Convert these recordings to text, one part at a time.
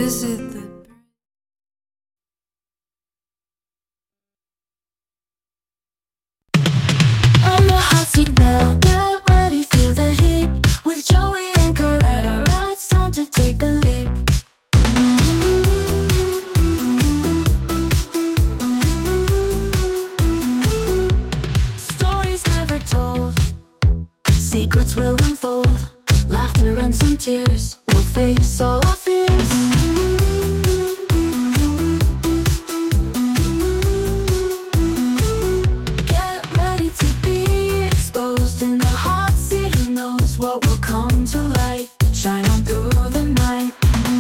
is it that On the hot seat now, get ready, feel the heat. With Joey and Coretta, it's time to take a leap. Stories never told, secrets will unfold. Laughter and some tears, we'll face all our fears. Get ready to be exposed in the hot seat. Who knows what will come to light? Shine on through the night.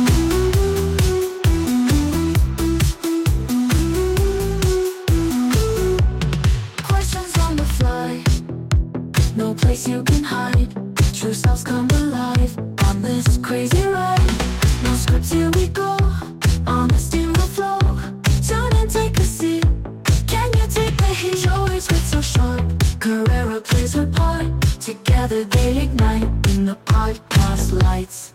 Questions on the fly, no place you can hide. True selves come alive on this crazy ride. No scripts, here we go. Honesty will flow. Tune in, take a seat. Can you take the heat? Joey's wit so sharp, Carrera plays her part. Together they ignite in the podcast lights.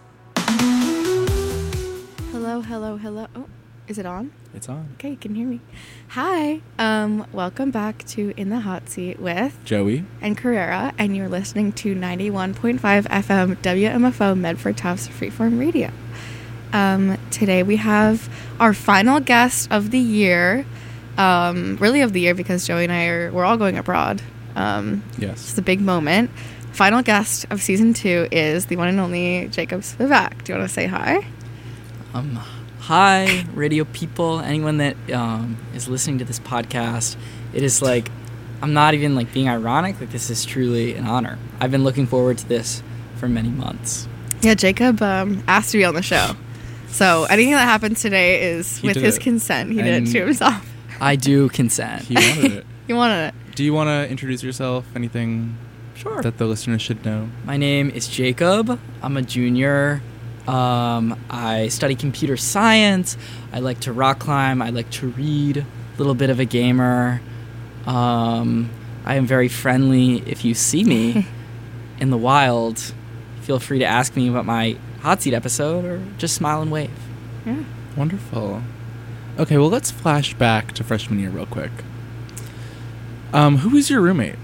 Hello, hello, hello. Oh, is it on? It's on. Okay, you can hear me. Hi. Welcome back to In the Hot Seat with Joey. and Carrera, and you're listening to 91.5 FM WMFO Medford Tufts Freeform Radio. Today we have our final guest of the year, really of the year because Joey and we're all going abroad. Yes. It's a big moment. Final guest of season 2 is the one and only Jacob Spivak. Do you want to say hi? Hi, radio people, anyone that is listening to this podcast. It is like, I'm not even like being ironic, like this is truly an honor. I've been looking forward to this for many months. Yeah, Jacob asked to be on the show. So anything that happens today is with his consent. He did it to himself. I do consent. He wanted it. He wanted it. Do you want to introduce yourself? Anything Sure. that the listeners should know? My name is Jacob. I'm a junior. I study computer science. I like to rock climb. I like to read. A little bit of a gamer. I am very friendly. If you see me in the wild, feel free to ask me about my hot seat episode or just smile and wave. Yeah. Wonderful. Okay, well, let's flash back to freshman year real quick. Who was your roommate?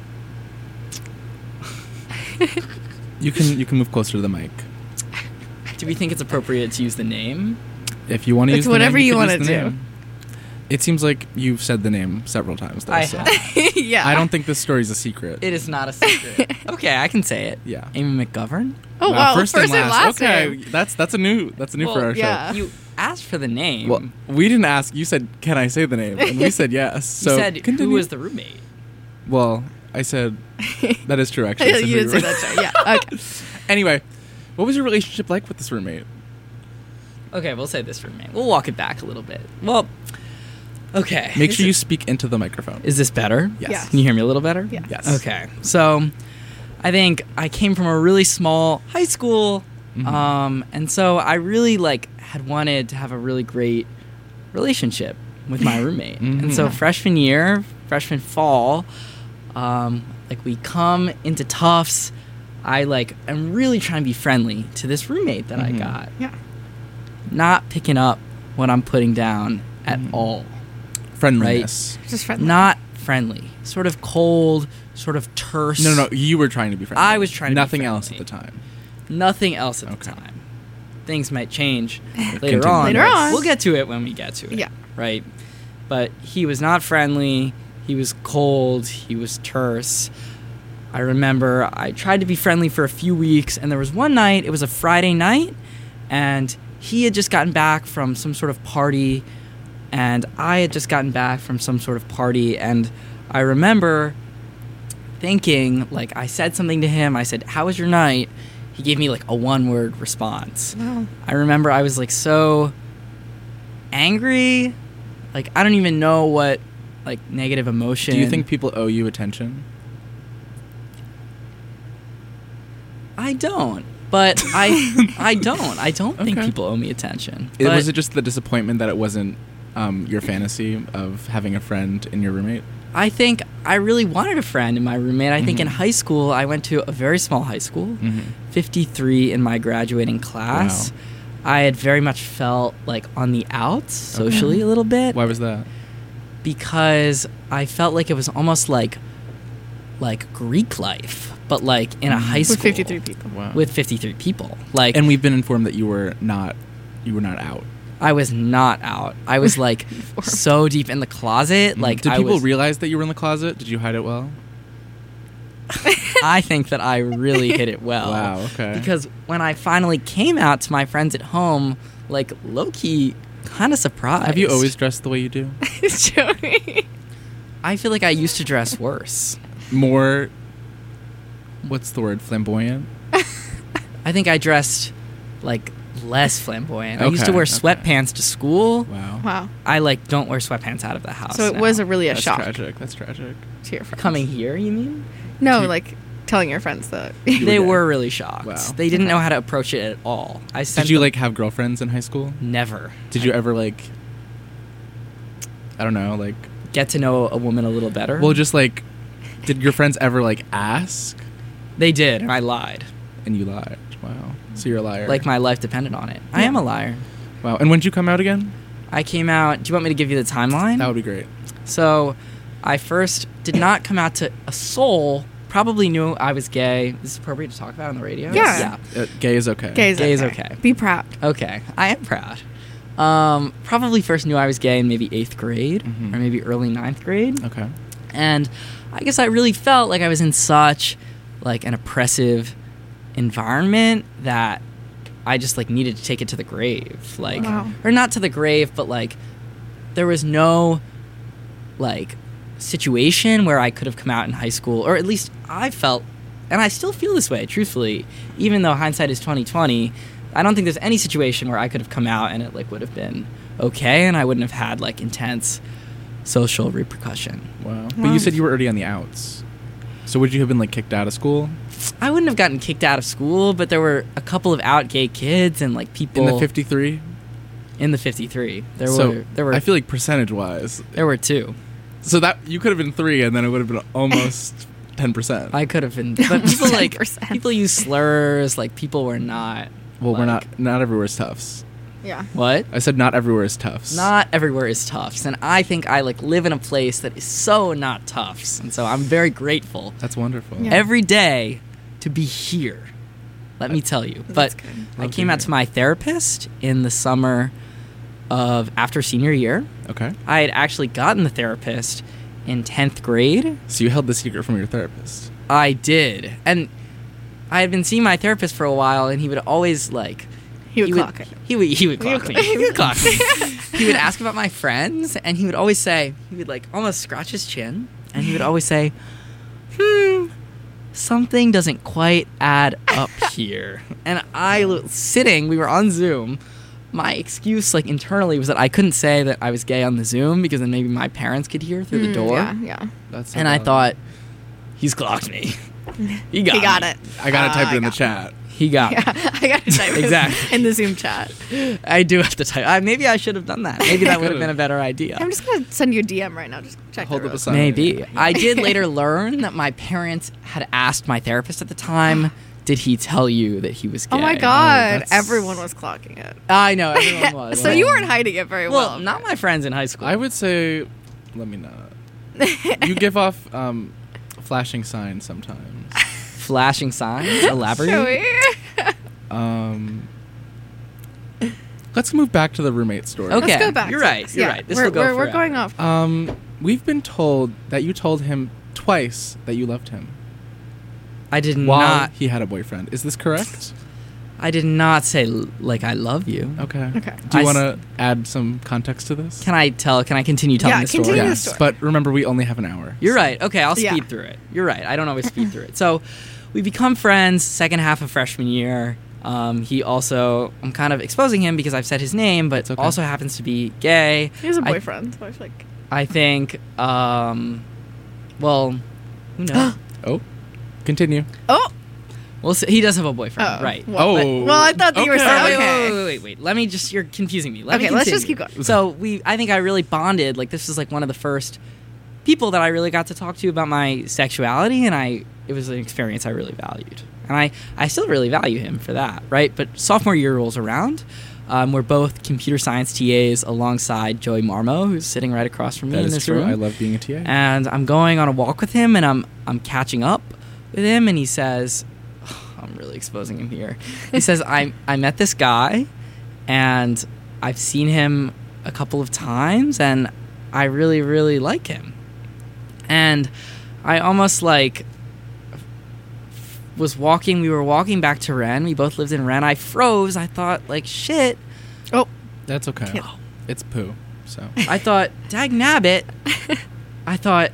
You can move closer to the mic. Do we think it's appropriate to use the name? If you want to use the whatever name, you can wanna use the do. name. It seems like you've said the name several times, though. I So have. Yeah. I don't think this story's a secret. It is not a secret. Okay, I can say it. Yeah. Amy McGovern? Oh, wow. First and last. Okay, name. that's a new for our yeah. You asked for the name. show. Well, we didn't ask. You said, "Can I say the name?" And we said yes. So you said, continue. who was the roommate? Well, I said that is true. Actually, I said You who didn't say you were. that, right? Yeah. Okay. Anyway, what was your relationship like with this roommate? Okay, we'll say this roommate. We'll walk it back a little bit. Well, okay. Make sure you speak into the microphone. Is this better? Yes. Yeah. Can you hear me a little better? Yeah. Yes. Okay. So, I think I came from a really small high school, Mhm. and so I really had wanted to have a really great relationship with my roommate. And so freshman fall, we come into Tufts. I am really trying to be friendly to this roommate that I got. Yeah. Not picking up what I'm putting down at all. Friendliness. Just friendly. Not friendly. Sort of cold, sort of terse. No, you were trying to be friendly. I was trying to be Nothing else at friendly. the time. Nothing else at the Okay. time. Things might change later Continue. on. Later on. We'll get to it when we get to it. Yeah. Right? But he was not friendly. He was cold. He was terse. I remember I tried to be friendly for a few weeks, and there was one night, it was a Friday night, and he had just gotten back from some sort of party, and I had just gotten back from some sort of party, and I remember thinking, I said something to him. I said, "How was your night?" He gave me a one-word response. Wow. I remember I was so angry. I don't even know what negative emotion. Do you think people owe you attention? I don't. But I don't think Okay. people owe me attention. Was it just the disappointment that it wasn't your fantasy of having a friend in your roommate? I think I really wanted a friend in my roommate. I think in high school, I went to a very small high school, 53 in my graduating class. I had very much felt like on the outs socially a little bit. Why was that? Because I felt like it was almost like Greek life, but like in a high school With 53 people. Wow. with 53 people. Like, And we've been informed that you were not out. I was not out. I was like so deep in the closet. Like, did I people was, realize that you were in the closet? Did you hide it well? I think that I really hit it well. Wow, okay. Because when I finally came out to my friends at home, like low key, kind of surprised. Have you always dressed the way you do? Joey. I feel like I used to dress worse. More, what's the word, flamboyant? I think I dressed like less flamboyant. I used to Okay, wear okay. sweatpants to school. Wow. Wow. I like don't wear sweatpants out of the house. So it now. was really a That's shock tragic. That's tragic. to your friends. coming here. You mean? No, to- like telling your friends that. They were were really shocked. Wow. They didn't Okay. know how to approach it at all. I sent Did you them- like have girlfriends in high school? never? Did you ever like, I don't know, like, Get to know a woman a little better? well, just like, did your friends ever like ask They did, and I lied. and you lied? Wow. So you're a liar. Like my life depended on it. I am a liar. Wow. And when did you come out again? I came out. Do you want me to give you the timeline? That would be great. So, I first did not come out to a soul. Probably knew I was gay. Is this appropriate to talk about on the radio? Yeah. Gay is okay. Gay is Gay is okay. okay. Be proud. Okay. I am proud. Probably first knew I was gay in maybe 8th grade Mhm. or maybe early 9th grade. Okay. And I guess I really felt like I was in such like an oppressive environment that I just like needed to take it to the grave. Like Wow. or not to the grave, but like there was no like situation where I could have come out in high school, or at least I felt, and I still feel this way, truthfully, even though hindsight is 2020. I don't think there's any situation where I could have come out and it like would have been okay, and I wouldn't have had like intense social repercussion. Wow. But Wow. you said you were already on the outs. So would you have been like kicked out of school I wouldn't have gotten kicked out of school, but there were a couple of out gay kids and like people in the 53? in the 53. There So were I feel like percentage wise, there were 2. so that you could have been 3, and then it would have been almost 10%. I could have been, but people like 10%. people use slurs. Like people were not. Well, we're like- not everywhere is Tufts. Yeah. What? I said not everywhere is Tufts. Not everywhere is Tufts, and I think I like live in a place that is so not Tufts, and so I'm very grateful That's wonderful. Yeah. every day to be here. Let me tell you. That's But good. I Love came to out hear. to my therapist in the summer of after senior year. Okay. I had actually gotten the therapist in 10th grade. So you held the secret from your therapist. I did, and I had been seeing my therapist for a while, and he would always like. He would clock it. He would clock me. He would clock me. He would ask about my friends, and he would always say, he would like almost scratch his chin, and he would always say, something doesn't quite add up here. And we were on Zoom. My excuse, like internally, was that I couldn't say that I was gay on the Zoom because then maybe my parents could hear through the door. Yeah, yeah. That's so And I valid. thought, he's clocked me. He got He got me. it. I gotta type it in the got chat. He got Yeah, me. I got to type it Exactly. in the Zoom chat. I do have to type. Maybe I should have done that. Maybe that would have been a better idea. I'm just gonna send you a DM right now. Just check Hold the up a rose. sign. Maybe. I did later learn that my parents had asked my therapist at the time, did he tell you that he was gay? Oh my god! that's- Everyone was clocking it. I know, everyone was. So you weren't hiding it very well. Well, not my friends in high school. I would say, let me not. You give off flashing signs sometimes. Flashing signs? Elaborate? Joey. Let's move back to the roommate story. Okay. Let's go back. You're to right, this. you're Yeah, right. This we're, will go we're forever. going off. We've been told that you told him twice that you loved him I did while not. he had a boyfriend. Is this correct? I did not say like I love you. Okay. Okay. Do you I want to add some context to this? Can I continue telling Yeah, the story? continue the Yes, story. but remember, we only have an hour. You're right. Okay, I'll Yeah. speed through it. You're right. I don't always speed through it. So we become friends second half of freshman year. He also, I'm kind of exposing him because I've said his name, but It's okay. also happens to be gay. He has a I- boyfriend. So I feel like I think, well, who knows? Oh, continue. oh. Well, he does have a boyfriend, Oh. right? Well, Oh. well, I thought that you were Okay. saying. Wait, Okay. wait. Let me just, you're confusing me. Let me Okay, let's just continue. keep going. So I think I really bonded. Like, this was like one of the first people that I really got to talk to about my sexuality, and it was an experience I really valued. And I still really value him for that, right? But sophomore year rolls around. We're both computer science TAs alongside Joey Marmo, who's sitting right across from me That in is this true. room. I love being a TA. And I'm going on a walk with him, and I'm catching up with him, and he says, I'm really exposing him here. He says, I met this guy, and I've seen him a couple of times, and I really, really like him. And I almost like we were walking back to Rennes. We both lived in Rennes. I froze. I thought, like, shit. Oh, That's okay. Can't- It's poo. So I thought, dag nabbit. I thought,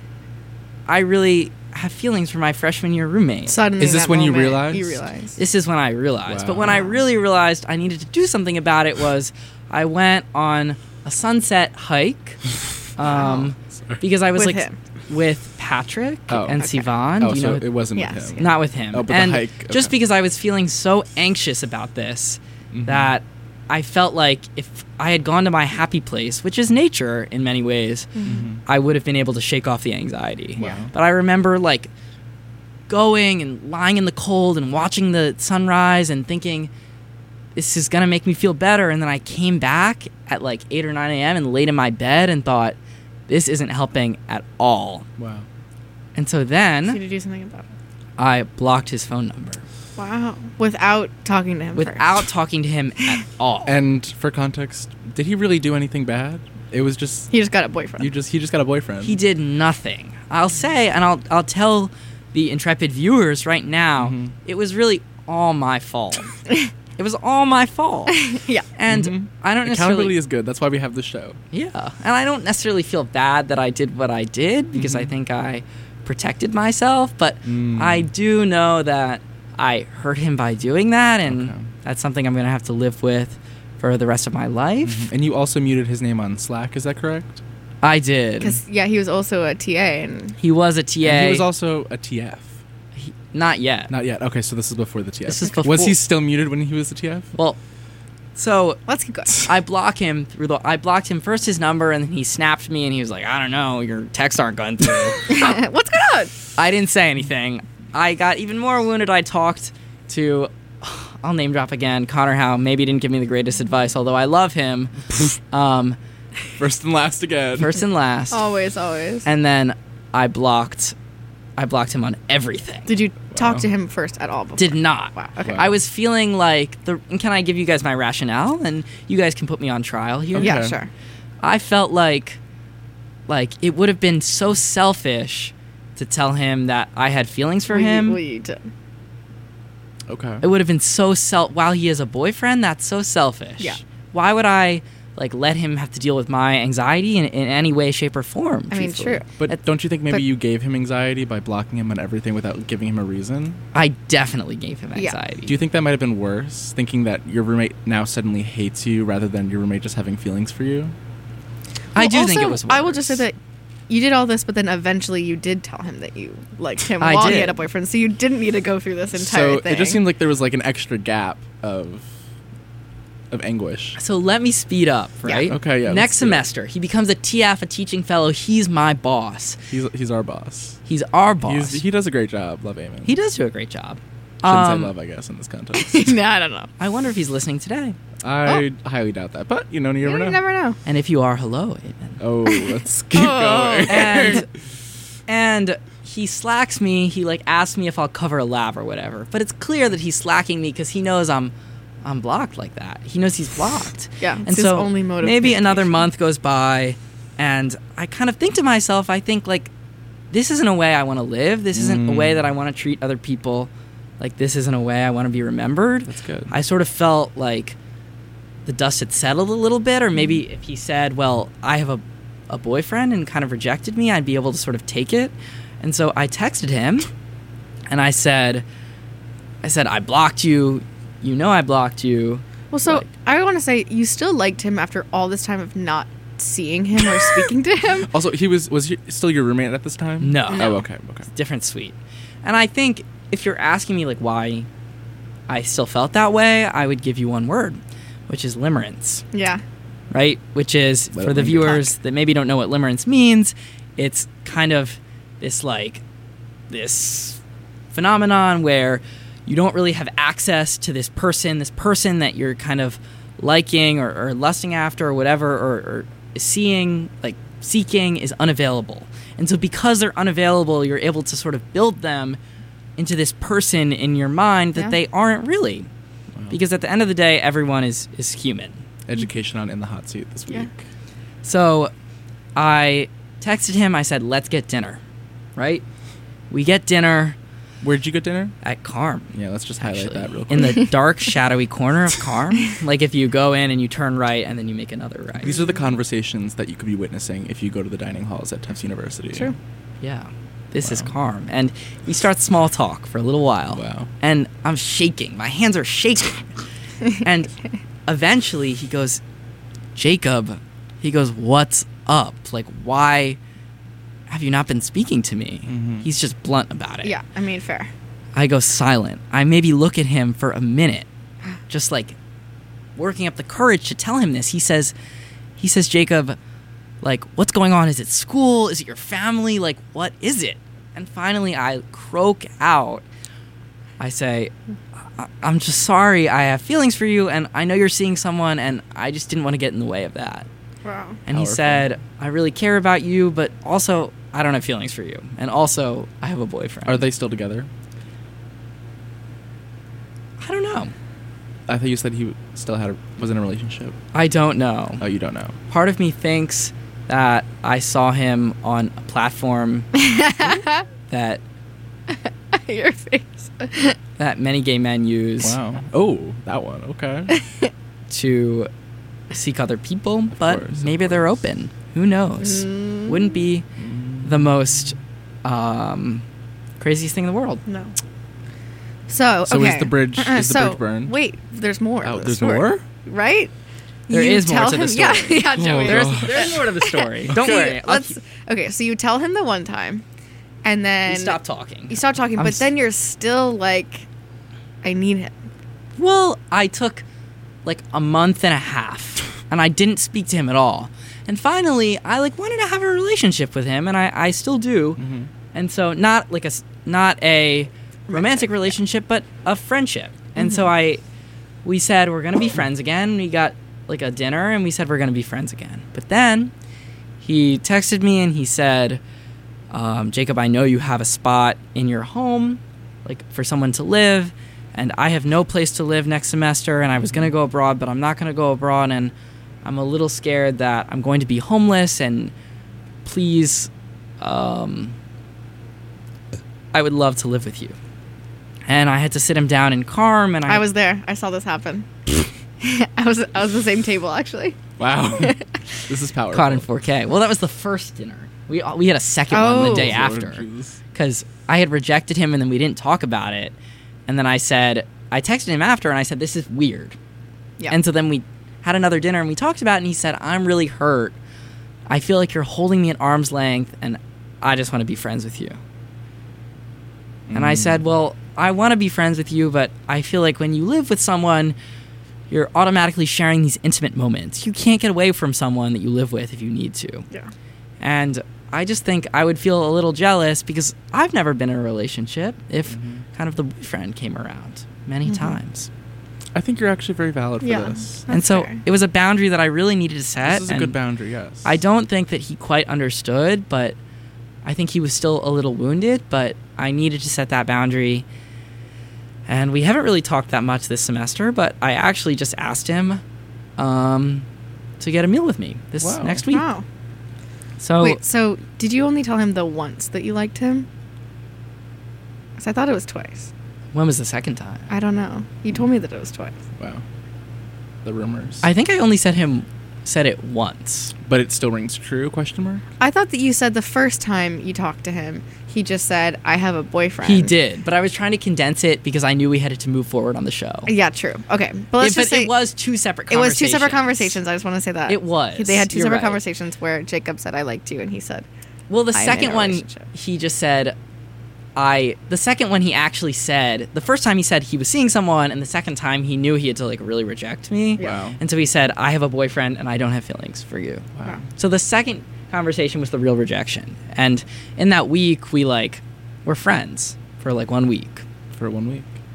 I really have feelings for my freshman year roommate. suddenly. Is this that when you moment, realized? You realized. This is when I realized. Wow. But when I really realized I needed to do something about it was I went on a sunset hike because I was With like him. with Patrick Oh. and Okay. Sivan. Oh, Do you so know? it wasn't Yes, with him. yeah. Not with him. Oh, but the and hike, just okay. because I was feeling so anxious about this Mhm. that I felt like if I had gone to my happy place, which is nature in many ways, Mhm. I would have been able to shake off the anxiety. Wow. But I remember like going and lying in the cold and watching the sunrise and thinking, this is going to make me feel better. And then I came back at like 8 or 9 a.m. and laid in my bed and thought, this isn't helping at all. Wow. And so So you then had to do something about it. I blocked his phone number Wow. Without talking to him without first. talking to him at all. And for context, did he really do anything bad? It was just He just got a boyfriend. he just got a boyfriend. He did nothing. I'll say, and I'll tell the intrepid viewers right now, Mhm. it was really all my fault. It was all my fault. Yeah. And Mhm. I don't Accountability necessarily... is good. That's why we have this show. Yeah. And I don't necessarily feel bad that I did what I did because I Mhm. think I protected myself, but Mm. I do know that I hurt him by doing that, and Okay. that's something I'm going to have to live with for the rest of my life. And you also muted his name on Slack. Is that correct? I did. Because, yeah, he was also a TA. And He was a TA. And he was also a TF. Not yet. Not yet. Okay, so this is before the TF. This is Was before- he still muted when he was the TF? Well, so let's keep going. I blocked him first his number, and then he snapped me, and he was like, I don't know, your texts aren't going through. What's going on? I didn't say anything. I got even more wounded. I talked to, I'll name drop again, Connor Howe. Maybe didn't give me the greatest advice, although I love him. First and last again. First and last. Always, always. And then I blocked him on everything. Did you talk Wow. to him first at all before? Did not. Wow. Okay. Wow. I was feeling like and can I give you guys my rationale, and you guys can put me on trial here? Okay. Yeah, sure. I felt like it would have been so selfish to tell him that I had feelings for him. Well, you did. Okay. It would have been so while he is a boyfriend, that's so selfish. Yeah. Why would I let him have to deal with my anxiety in any way, shape, or form? I mean, truthfully? true. But don't you think maybe but- you gave him anxiety by blocking him on everything without giving him a reason? I definitely gave him Yeah. anxiety. Do you think that might have been worse, thinking that your roommate now suddenly hates you rather than your roommate just having feelings for you? I Well, do think also, it was worse. I will just say that you did all this, but then eventually you did tell him that you liked him I while he did. had a boyfriend, so you didn't need to go through this entire So thing. it just seemed like there was like an extra gap of anguish. So let me speed up, Yeah. right? Okay, yeah, let's Next do it. semester, he becomes a TF, a teaching fellow. He's my boss. He's our boss. He's our boss. He does a great job. Love Eamon. He does do a great job. Shouldn't say love, I guess, in this context. no, I don't know. I wonder if he's listening today. I highly doubt that, but you never You know. never know. And if you are, hello, Aiden. Oh, let's keep Oh. going. And he slacks me. He asks me if I'll cover a lab or whatever. But it's clear that he's slacking me because he knows I'm blocked like that. He knows he's blocked. Yeah, And it's his so only mode of maybe another communication. month goes by, and I kind of think to myself, I think this isn't a way I want to live. This isn't a way that I want to treat other people. This isn't a way I want to be remembered. That's good. I sort of felt like the dust had settled a little bit, or maybe if he said, well, I have a boyfriend and kind of rejected me, I'd be able to sort of take it. And so I texted him and I said, I blocked you. You know I blocked you. Well, so Like- I want to say you still liked him after all this time of not seeing him or speaking to him. Also, was he still your roommate at this time? No. Oh, okay. Different suite. And I think if you're asking me why I still felt that way, I would give you one word, which is limerence. Yeah. Right? Which is, Let for it the linger. viewers that maybe don't know what limerence means, it's kind of this this phenomenon where you don't really have access to this person that you're kind of liking or lusting after or whatever, or seeking is unavailable. And so because they're unavailable, you're able to sort of build them into this person in your mind that they aren't really. Wow. Because at the end of the day, everyone is human. Education on In the Hot Seat this week. Yeah. So I texted him. I said, let's get dinner, right? We get dinner Where'd you get dinner? at Carm. Yeah, let's just highlight that real quick. In the dark, shadowy corner of Carm. Like if you go in and you turn right and then you make another right. These are the conversations that you could be witnessing if you go to the dining halls at Tufts University. True. Yeah. This is Wow. Carm. And we start small talk for a little while. Wow. And I'm shaking. My hands are shaking. And eventually he goes, Jacob, he goes, what's up? Like, why have you not been speaking to me? Mhm. He's just blunt about it. Yeah, I mean, fair. I go silent. I maybe look at him for a minute, just like working up the courage to tell him this. He says, Jacob, like, what's going on? Is it school? Is it your family? Like, what is it? And finally I croak out. I say, I'm just sorry. I have feelings for you, and I know you're seeing someone, and I just didn't want to get in the way of that. Wow. And he Powerful. said, I really care about you, but also I don't have feelings for you. And also I have a boyfriend. Are they still together? I don't know. I thought you said he still was in a relationship. I don't know. Oh, you don't know. Part of me thinks that I saw him on a platform that Your face. that many gay men use Wow. Oh, that one. Okay. to seek other people, but course, of maybe they're course. open. Who knows? Mm. Wouldn't be the most craziest thing in the world. No. So, So okay. is the bridge- is the so, bridge burned? Wait, there's more. Oh, to the there's story, more? right? There You is more tell to the him- story. Yeah, Joey. Oh, there's, God. There's more to the story. Don't So worry. okay, so you tell him the one time, and then You stop talking. You stop talking, I'm but s- then you're still like, I need him. Well, I took like a month and a half, and I didn't speak to him at all. And finally, I like wanted to have a relationship with him, and I still do. Mhm. And so not a romantic relationship, but a friendship. And so we said we're gonna be friends again. We got like a dinner, and we said we're gonna be friends again. But then he texted me and he said, Jacob, I know you have a spot in your home, like for someone to live, and I have no place to live next semester, and I was going to go abroad, but I'm not going to go abroad, and I'm a little scared that I'm going to be homeless, and please, I would love to live with you. And I had to sit him down in Carm, and I was there. I saw this happen. I was the same table actually. Wow. This is powerful. caught in 4K. Well, that was the first dinner. We had a second one the day Oh. after. Jesus. Because I had rejected him and then we didn't talk about it. And then I texted him after and I said, this is weird. Yeah. And so then we had another dinner and we talked about it and he said, I'm really hurt. I feel like you're holding me at arm's length and I just want to be friends with you. And I said, well, I want to be friends with you, but I feel like when you live with someone, you're automatically sharing these intimate moments. You can't get away from someone that you live with if you need to. Yeah. And I just think I would feel a little jealous because I've never been in a relationship if kind of the boyfriend came around many times. I think you're actually very valid for Yeah. this. And That's so fair. it was a boundary that I really needed to set. This is a and good boundary, yes. I don't think that he quite understood, but I think he was still a little wounded, but I needed to set that boundary. And we haven't really talked that much this semester, but I actually just asked him to get a meal with me this Wow. next week. Wow. So Wait, so did you only tell him the once that you liked him? Because I thought it was twice. when was the second time? I don't know. You told me that it was twice. Wow. The rumors. I think I only said it once. But it still rings true, question mark? I thought that you said the first time you talked to him, he just said, I have a boyfriend. He did, but I was trying to condense it because I knew we had to move forward on the show. Yeah, true. Okay. But let's just say it was two separate it conversations. was two separate conversations. I just want to say that. It was. They had two You're separate right. conversations where Jacob said, I liked you, and he said, Well, the I am in second a one, relationship. he just said, the second one he actually said, the first time he said he was seeing someone, and the second time he knew he had to like really reject me. Yeah. Wow. And so he said, I have a boyfriend and I don't have feelings for you. Wow. So the second conversation was the real rejection. And in that week, we were friends for like 1 week. For 1 week.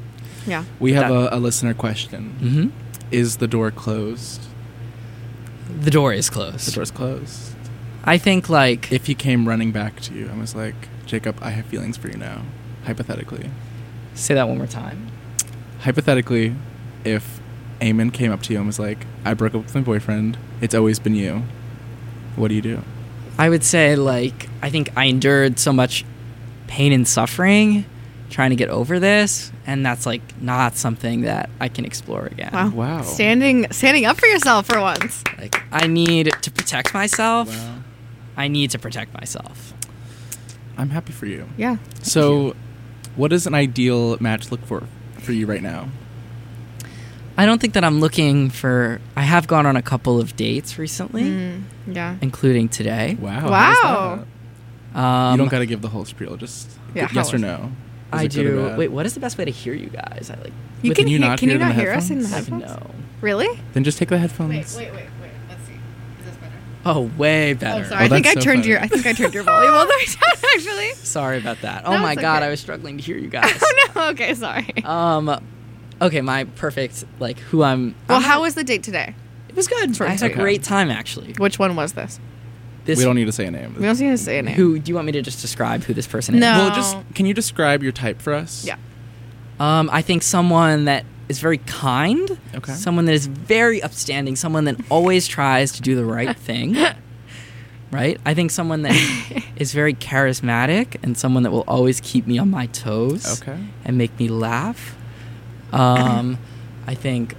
Yeah. We have That- a listener question. Mm-hmm. Is the door closed? The door is closed. The door's closed. I think like If he came running back to you and was like, Jacob, I have feelings for you now, hypothetically. say that one more time. Hypothetically, if Eamon came up to you and was like, I broke up with my boyfriend, it's always been you, what do you do? I would say like I think I endured so much pain and suffering trying to get over this, and that's like not something that I can explore again. Wow. Standing up for yourself for once. Like I need to protect myself. Wow. I need to protect myself. I'm happy for you. Yeah. So, what does an ideal match look for you right now? I don't think that I'm looking for. I have gone on a couple of dates recently, Yeah. including today. Wow. Wow. How is that? You don't got to give the whole spiel. Just Yeah, yes how or is no. I Is it good or do. bad? Wait, what is the best way to hear you guys? I like. You with- can, you hear, not can hear you it in not the hear us in the I headphones? know. Really? Then just take the headphones. Wait. Let's see. Is this better? Oh, way better. Oh, sorry. Oh, I think I that's so turned funny. your volume all the way down. Actually. Sorry about that. No, Oh my it's god, okay. I was struggling to hear you guys. Oh no. Okay. Sorry. Okay, my perfect like who I'm. Well, I'm how not- was the date today? It was good. Short I and had a sweet. great time actually. Which one was this? This We don't need to say a name. We don't need to say a name. Who do you want me to just describe who this person is? No. Well, just can you describe your type for us? Yeah. I think someone that is very kind. Okay. Someone that is very upstanding. Someone that always tries to do the right thing. Right? I think someone that is very charismatic and someone that will always keep me on my toes. Okay. And make me laugh. I think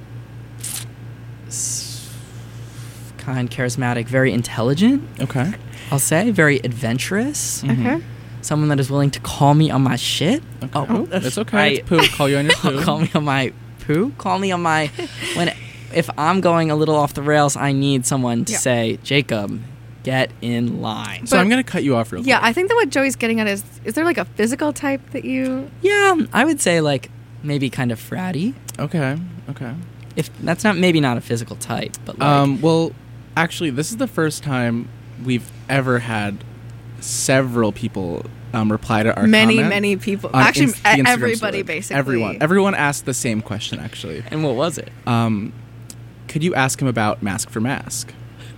kind, charismatic, very intelligent. Okay. I'll say very adventurous. Okay. Someone that is willing to call me on my shit. Okay. Oh, It's okay. It's poo. Call you on your poo. Call me on my poo. Call me on my if I'm going a little off the rails, I need someone to Yeah. say, Jacob, get in line. So But- I'm gonna cut you off real quick. Yeah, I think that what Joey's getting at is there like a physical type that you? Yeah, I would say like maybe kind of fratty. Okay. Okay. If that's maybe not a physical type, but like Well, actually, this is the first time we've ever had several people reply to our comment Many people. on Actually, the Instagram everybody story. basically. Everyone asked the same question. Actually, and what was it? could you ask him about Mask for Mask?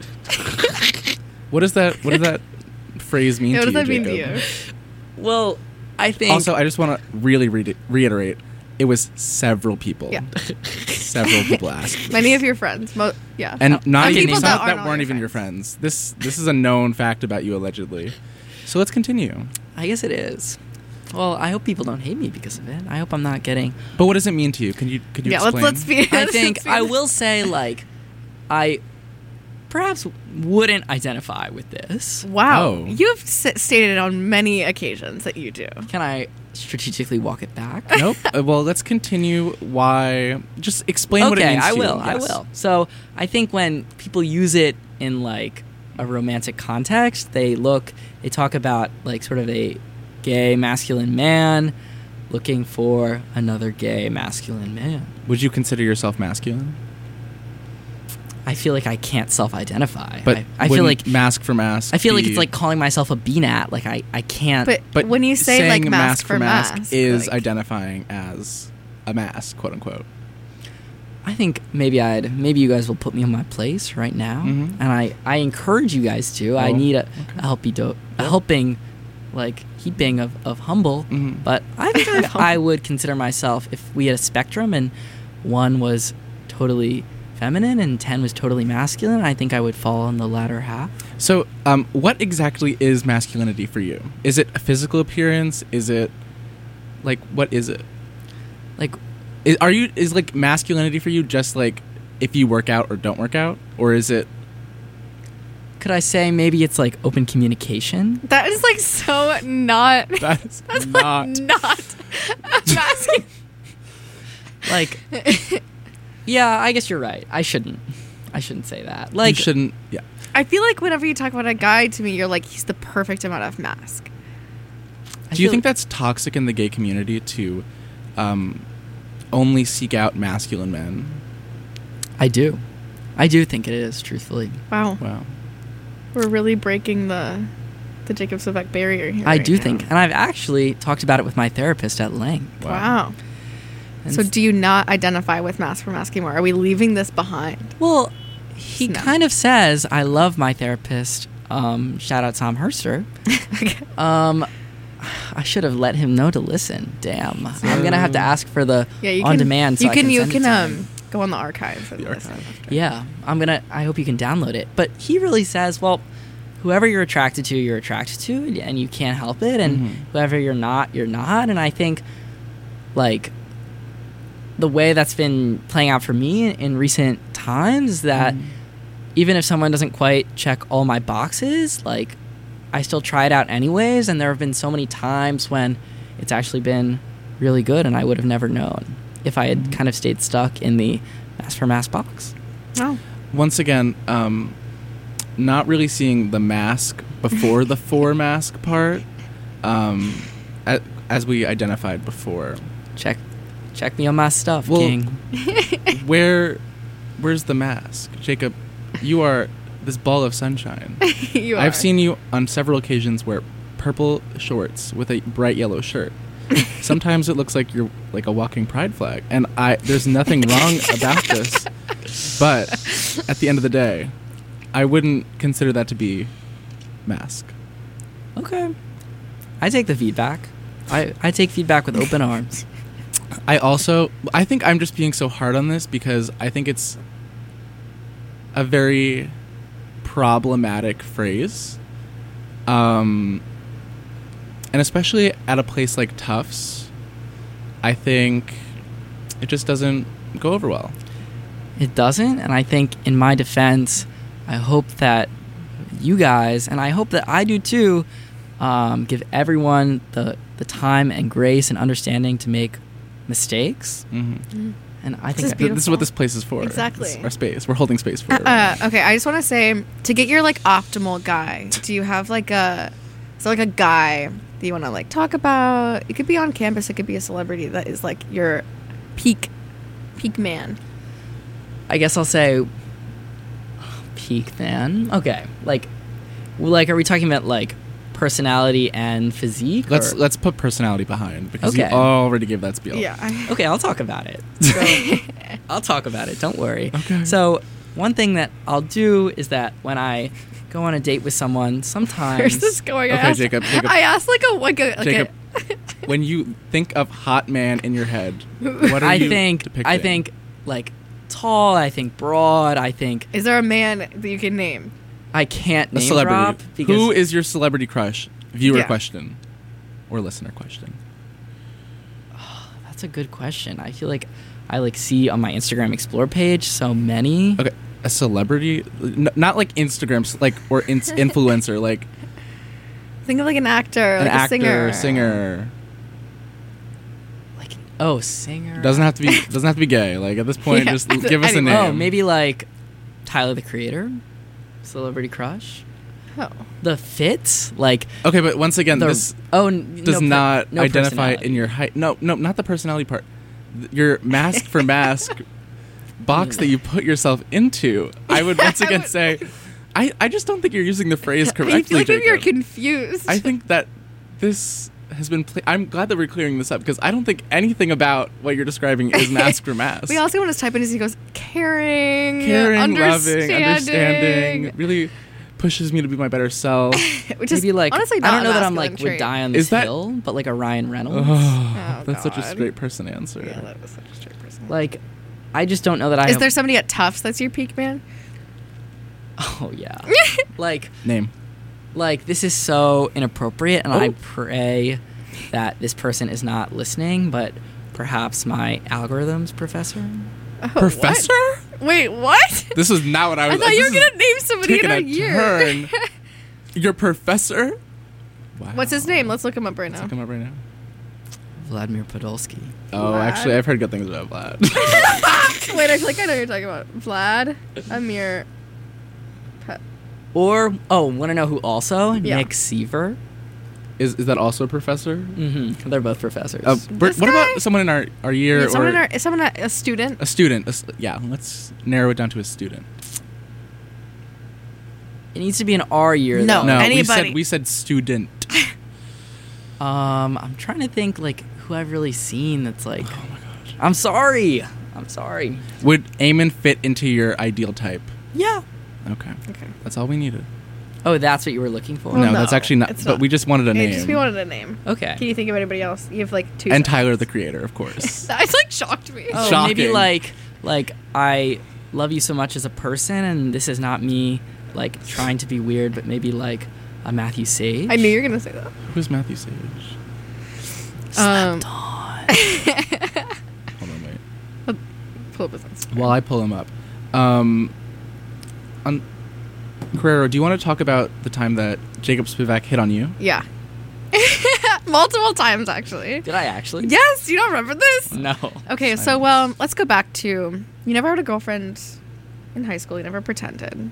What does that phrase mean Yeah, to what you, does that mean to Jacob? you? Well, I think Also, I just want to really reiterate. It was several people. Yeah. Several people asked. Many of your friends. Yeah. And not And even people some that that, aren't all weren't your even your friends. This is a known fact about you allegedly. So let's continue. I guess it is. Well, I hope people don't hate me because of it. I hope I'm not getting. But what does it mean to you? Could you Yeah. explain? Let's be. I think let's be- I will say like I perhaps wouldn't identify with this. Wow. Oh. You've stated on many occasions that you do. Can I strategically walk it back? Nope. Well, let's continue. Why? Just explain what it means I to will. you. I Yes. will. So I think when people use it in like a romantic context, they talk about like sort of a gay masculine man looking for another gay masculine man. Would you consider yourself masculine? I feel like I can't self-identify. But I feel like Mask for Mask. I feel like be- it's like calling myself a BNAT. Like I can't. But when you say like saying mask for mask, is like, identifying as a mask, quote unquote. I think maybe you guys will put me in my place right now, Mhm. and I encourage you guys to. I Oh, need a okay. helping, like heaping of humble. Mhm. But I think I would consider myself, if we had a spectrum and 1 was totally feminine and 10 was totally masculine, I think I would fall in the latter half. So, what exactly is masculinity for you? Is it a physical appearance? Is it like what is it? Like Is like masculinity for you just like if you work out or don't work out, or is it? could I say maybe it's like open communication? that is like so not. That's That's not. like not masculine. Like, yeah, I guess you're right. I shouldn't say that. You Like, shouldn't. Yeah. I feel like whenever you talk about a guy to me, you're like he's the perfect amount of mask. I Do you feel- think that's toxic in the gay community to only seek out masculine men? I do. I do think it is, truthfully. Wow, Wow. we're really breaking the Jacob Sivak barrier here. I right do now. think, and I've actually talked about it with my therapist at length. Wow. And So do you not identify with Mask for Mask anymore? Are we leaving this behind? well, he No. kind of says, "I love my therapist." Shout out Tom Herster. Okay. I should have let him know to listen. Damn, I'm gonna have to ask for the Yeah, you on can, demand. So you I can send it to him. go on the archive. And The listen. archive. Yeah, I hope you can download it. But he really says, well, whoever you're attracted to, and you can't help it. And Mhm. whoever you're not. And I think, like, the way that's been playing out for me in recent times is that even if someone doesn't quite check all my boxes, like, I still try it out anyways. And there have been so many times when it's actually been really good, and I would have never known if I had kind of stayed stuck in the Mask for Mask box. Oh. Once again, not really seeing the mask before the for mask part, as we identified before. Check me on my stuff, Well, King. Where's the mask? Jacob, you are this ball of sunshine. You are. I've seen you on several occasions wear purple shorts with a bright yellow shirt. Sometimes it looks like you're like a walking pride flag, and there's nothing wrong about this. But at the end of the day, I wouldn't consider that to be mask. Okay. I take the feedback. I take feedback with open arms. I think I'm just being so hard on this because I think it's a very problematic phrase. And especially at a place like Tufts, I think it just doesn't go over well. It doesn't, and I think in my defense, I hope that you guys, and I hope that I do too, give everyone the time and grace and understanding to make mistakes. Mm-hmm. And I This think is that- beautiful. This is what this place is for. Exactly. It's our space. We're holding space for it. Okay, I just want to say, to get your like optimal guy, do you have like a guy that you want to like talk about? It could be on campus. It could be a celebrity that is like your peak man. I guess I'll say peak man. Okay. Like are we talking about like personality and physique? or- Let's put personality behind because you Okay. already gave that spiel. Yeah. Okay, I'll talk about it. So, I'll talk about it. Don't worry. Okay. So, one thing that I'll do is that when I go on a date with someone, sometimes Where's this going? Okay, Jacob. I asked like a Jacob, when you think of hot man in your head, what are I you think depicting? like tall. I think broad. I think Is there a man that you can name? I can't a name celebrity. drop because Who is your celebrity crush? Viewer Yeah. question or listener question. that's a good question. I feel like I like see on my Instagram Explore page so many. Okay, a celebrity, not like Instagram, like or influencer, like Think of like an actor, an like actor, a singer. Like singer. Doesn't have to be gay. Like at this point, Yeah, just give us a anyway. name. Oh, maybe like Tyler the Creator, celebrity crush. Oh. The Fits, like Okay, but once again, the this does no not no identify personality. in your height. No, not the personality part. Your mask for mask box that you put yourself into. I would once I again would- say, I just don't think you're using the phrase correctly. I feel like Jacob. you're confused. I think that this has been. I'm glad that we're clearing this up because I don't think anything about what you're describing is mask for mask. We also want to type in as he goes, caring, Loving, understanding. understanding, really pushes me to be my better self. Which is Maybe like honestly I not don't know a that I'm masculine like trait. would die on Is this that- hill, but like a Ryan Reynolds. Oh, that's such a God. straight person answer. Yeah, that was such a straight person. Like I just don't know that I Is have, there somebody at Tufts that's your peak man? Oh yeah. like Name. this is so inappropriate, and I Oh. pray that this person is not listening, but perhaps my algorithms professor. Oh, Professor? what? Wait, what? This is not what I I was. thought you this were is gonna name somebody in taking our a year. turn. Your professor? Wow. What's his name? Let's look him up right now. Let's look him up right now. Vladimir Podolsky. Oh, Vlad? actually, I've heard good things about Vlad. Wait, I feel like I know who you're talking about. Vlad Amir. Or want to know who also? Yeah. Nick Seaver. is that also a professor? Mm-hmm. They're both professors. This What guy? about someone in our year Yeah, or someone a student. a student? Yeah, let's narrow it down to a student. It needs to be an R year. No. though. No, anybody. we said student. I'm trying to think like who I've really seen that's like Oh my gosh. I'm sorry. Would Eamon fit into your ideal type? Yeah. Okay. Okay. That's all we needed. Oh, that's what you were looking for? Well, no, no, that's actually not. it's But not. we just wanted a name. We wanted a name. Okay. Can you think of anybody else? You have like 2 And seconds. Tyler, the creator, of course. That like shocked me. Oh, Shocking. maybe like I love you so much as a person, and this is not me like trying to be weird, but maybe like a Matthew Sage. I knew you were gonna say that. Who's Matthew Sage? Slept on. Hold on, wait. Pull up his Instagram. While I pull him up, Carrero, do you want to talk about the time that Jacob Spivak hit on you? Yeah. Multiple times actually. Did I actually? Yes. You don't remember this? No. Okay, so let's go back to you never had a girlfriend in high school. You never pretended.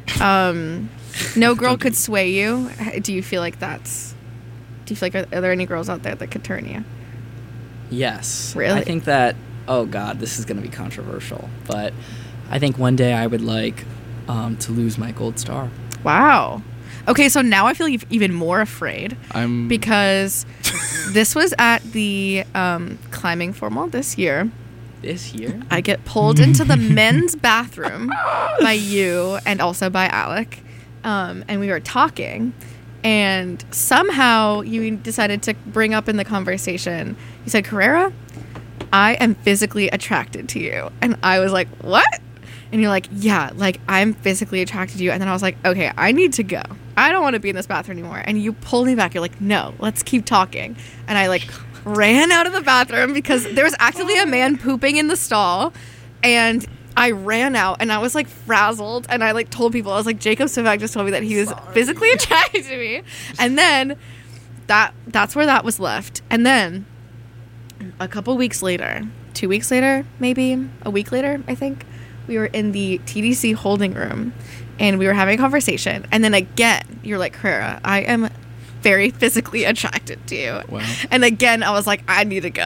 No girl could sway you. Do you feel like that's? Do you feel like are there any girls out there that could turn you? Yes. Really? I think that. Oh God, this is going to be controversial, but I think one day I would like to lose my gold star. Wow. Okay, so now I feel even more afraid I'm because this was at the climbing formal this year. This year? I get pulled into the men's bathroom by you and also by Alec, and we were talking, and somehow you decided to bring up in the conversation, you said, Carrera, I am physically attracted to you. And I was like, what? And you're like, yeah, like I'm physically attracted to you. And then I was like, okay, I need to go. I don't want to be in this bathroom anymore. And you pulled me back. You're like, no, let's keep talking. And I like ran out of the bathroom because there was actively a man pooping in the stall. And I ran out and I was like frazzled. And I like told people, I was like, Jacob Spivak just told me that he was physically attracted to me. And then that's where that was left. And then a couple weeks later, 2 weeks later, maybe a week later, I think, we were in the TDC holding room and we were having a conversation. And then again, you're like, Carrera, I am very physically attracted to you. Wow. And again, I was like, I need to go.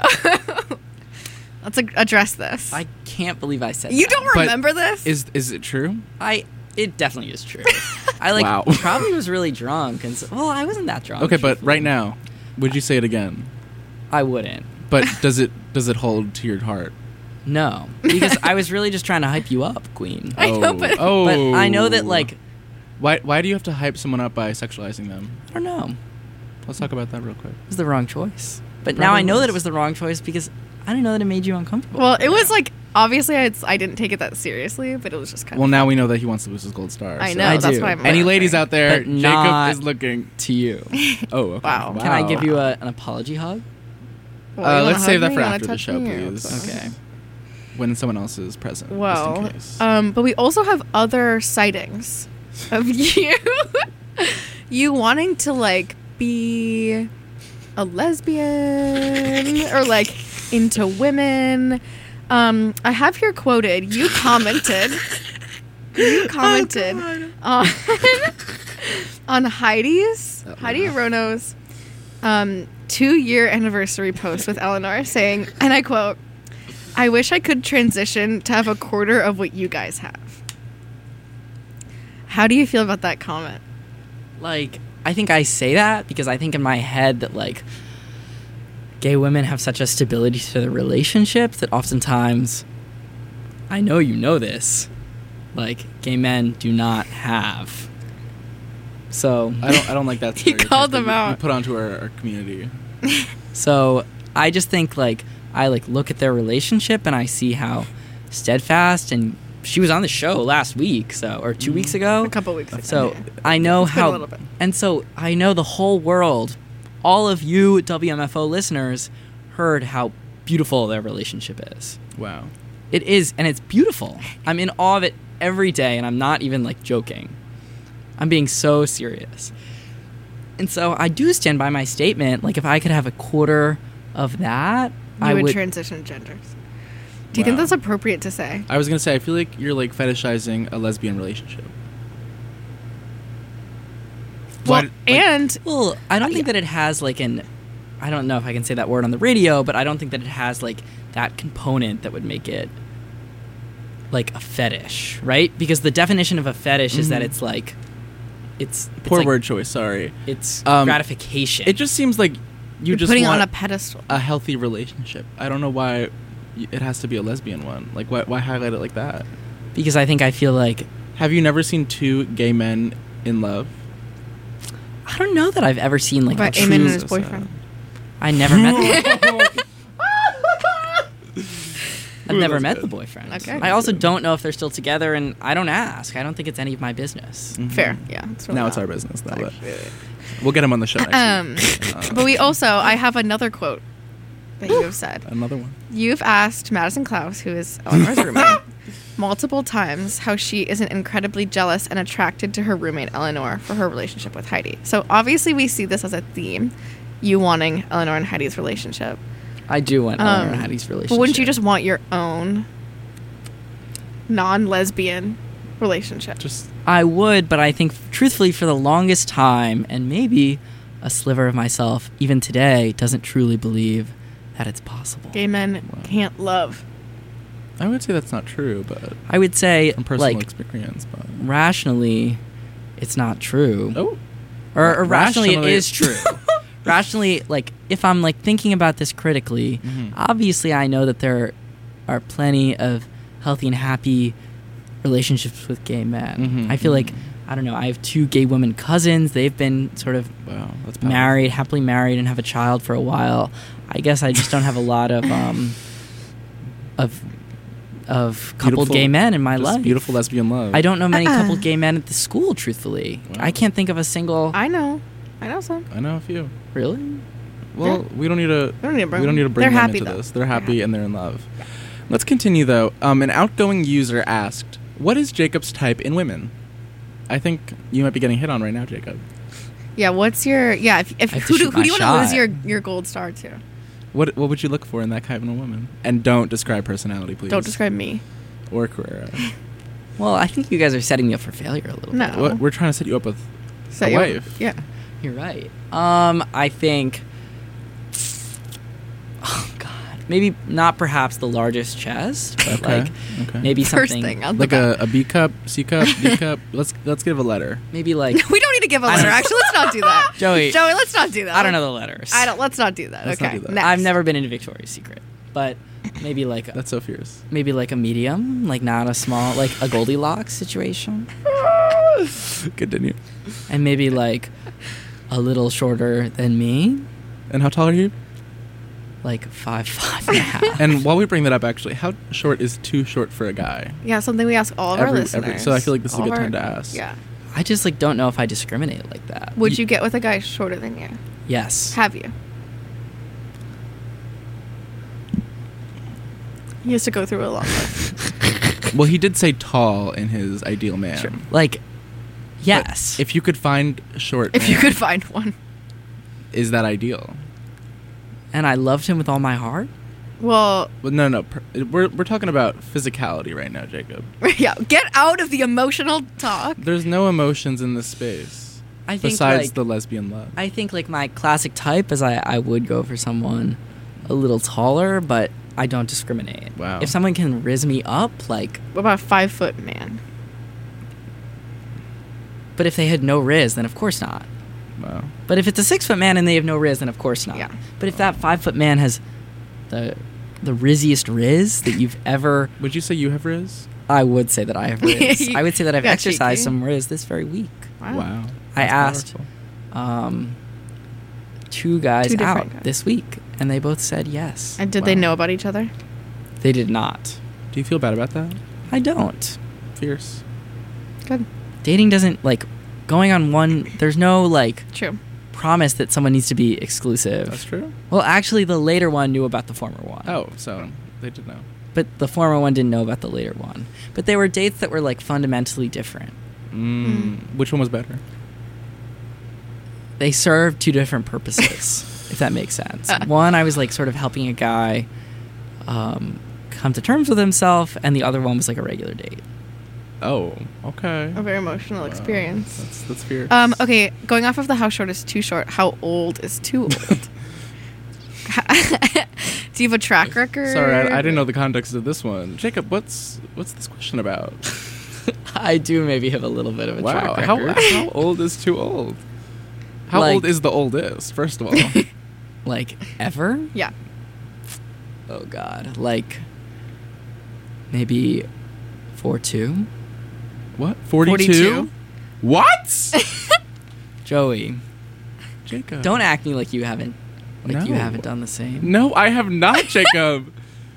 Let's address this. I can't believe I said You that. don't But remember this? Is it true? It definitely is true. I like Wow. probably was really drunk, and well, I wasn't that drunk. Okay, but truthfully. right now, would you say it again? I wouldn't. But does it hold to your heart? No, because I was really just trying to hype you up, Queen. I know, but- oh, But I know that like why do you have to hype someone up by sexualizing them? I don't know, Let's talk about that real quick. it was the wrong choice. But now Probably I know was. that it was the wrong choice because I didn't know that it made you uncomfortable. Well, it was like, obviously I didn't take it that seriously, but it was just kind Well, of. now we know that he wants to lose his gold star. I so- know, I that's do. why I'm Any like, ladies out there, But not- Jacob is looking. to you, Oh, okay. Wow. can I give you an apology hug? Well, you wanna let's save hug that me? for You wanna after the touch show, me? Or please. what's up? Okay. When someone else is present. Well, just in case. but we also have other sightings of you, you wanting to like be a lesbian or like into women. I have here quoted. You commented. On Heidi's Heidi Rono's 2-year anniversary post with Eleanor saying, and I quote, I wish I could transition to have a quarter of what you guys have. How do you feel about that comment? Like, I think I say that because I think in my head that like gay women have such a stability to their relationships that oftentimes, I know you know this, like gay men do not have. So I don't like that. He stereotype called that them we out. put onto our community. So I just think like I like look at their relationship and I see how steadfast, and she was on the show last week, or 2 weeks ago. A couple weeks ago. So I know It's been a how, little bit. and so I know the whole world, all of you WMFO listeners, heard how beautiful their relationship is. Wow. It is, and it's beautiful. I'm in awe of it every day, and I'm not even like joking. I'm being so serious. And so I do stand by my statement. Like if I could have a quarter of that, You I would would. transition genders. Do you think Wow. that's appropriate to say? I was gonna say I feel like you're like fetishizing a lesbian relationship. Well, Why- and Well, I don't think that it has like I don't know if I can say that word on the radio, but I don't think that it has like that component that would make it like a fetish, right? Because the definition of a fetish is that Mhm. it's like it's poor like, word choice. Sorry. It's Um, gratification. It just seems like you you're just putting it want on a pedestal. a healthy relationship. I don't know why it has to be a lesbian one? Like, why highlight it like that? Because I feel like Have you never seen two gay men in love? I don't know that I've ever seen like But a Eamon true. and his boyfriend. I never met. I've Ooh, never that's met good. the boyfriend. Okay. I also don't know if they're still together, and I don't ask. I don't think it's any of my business. Mhm. Fair, yeah. It's really Now it's not. our business. Now that we'll get him on the show next week. But we also, I have another quote that you have said. Another one. You've asked Madison Klaus, who is Eleanor's roommate, multiple times how she isn't incredibly jealous and attracted to her roommate Eleanor for her relationship with Heidi. So obviously we see this as a theme, you wanting Eleanor and Heidi's relationship. I do want Eleanor and Heidi's relationship. But wouldn't you just want your own non-lesbian relationship? Just I would, but I think, truthfully, for the longest time, and maybe a sliver of myself, even today, doesn't truly believe that it's possible. Gay men can't love. I would say that's not true, but I would say, from personal like, experience. But rationally, it's not true. oh, Or rationally, it Rationally- is true. Rationally, like, if I'm, like, thinking about this critically, Mhm. obviously I know that there are plenty of healthy and happy relationships with gay men. Mhm, I feel mhm. like, I don't know, I have two gay women cousins. They've been sort of wow, that's powerful. married, happily married, and have a child for a while. I guess I just don't have a lot of coupled Beautiful- gay men in my just life. Beautiful lesbian love. I don't know many coupled gay men at the school, truthfully. Wow. I can't think of a single. I know some. I know a few. Really? Well, we don't need to. We don't need to bring We don't need to bring They're them happy, into though. this. They're happy and they're in love. Let's continue though. An outgoing user asked, "What is Jacob's type in women?" I think you might be getting hit on right now, Jacob. Yeah, what's your if I have to who do shoot my you want to lose shot. your gold star to? What would you look for in that kind of a woman? And don't describe personality, please. Don't describe me. Or career. Well, I think you guys are setting me up for failure a little No. bit. What, we're trying to set you up with So a you- wife. Yeah. You're right. I think. Oh God. Maybe not perhaps the largest chest, but Okay. like Okay. maybe First something thing on Like the a B cup, C cup, D cup. Let's give a letter. maybe like We don't need to give a I letter. don't- Actually, let's not do that. Joey. Let's not do that. I don't know the letters. Let's not do that. Let's okay. not do that. Next. I've never been into Victoria's Secret, but maybe like That's so fierce. maybe like a medium, like not a small, like a Goldilocks situation, Continue. and maybe like a little shorter than me, And how tall are you? like 5'5.5". And while we bring that up, actually, how short is too short for a guy? Yeah, something we ask all of our listeners. So I feel like this is a All good of time to our- ask. Yeah. I just like don't know if I discriminate like that. Would you get with a guy shorter than you? Yes. Have you? He has to go through a long list. Well, he did say tall in his ideal man. Sure. Like, But yes. if you could find short, If you man, could find one. is that ideal? And I loved him with all my heart. Well, Well, no. We're talking about physicality right now, Jacob. yeah. Get out of the emotional talk. There's no emotions in this space I think besides like, the lesbian love. I think like my classic type is I would go for someone a little taller, but I don't discriminate. Wow. If someone can riz me up, like, What about a 5 foot man? but if they had no riz, then of course not. Wow. But if it's a 6 foot man and they have no riz, then of course not. Yeah. But if that 5 foot man has the rizziest riz that you've ever, Would you say you have Riz? I would say that I have riz. I would say that I've Yeah, exercised cheeky. some riz this very week. Wow. I That's asked powerful. two guys Two different out guys. this week, and they both said yes. And did they Wow. know about each other? They did not. Do you feel bad about that? I don't. Fierce. Good. Dating doesn't like going on one. There's no like True. promise that someone needs to be exclusive. That's true. Well, actually, the later one knew about the former one. Oh, so they did know. But the former one didn't know about the later one. But they were dates that were like fundamentally different. Which one was better? They served two different purposes, if that makes sense. One, I was like sort of helping a guy come to terms with himself, and the other one was like a regular date. Oh, okay. A very emotional experience. That's fierce. Okay, going off of the how short is too short, how old is too old? Do you have a track record? Sorry, I didn't know the context of this one. Jacob, what's this question about? I do maybe have a little bit of a Wow, track how record. old is too old? How Like- old is the oldest? First of all, Like, ever? Yeah. Oh God, like maybe 4'2". What? 42? 42? What? Joey, Jacob. don't act me like you haven't you No. haven't done the same. No, I have not, Jacob.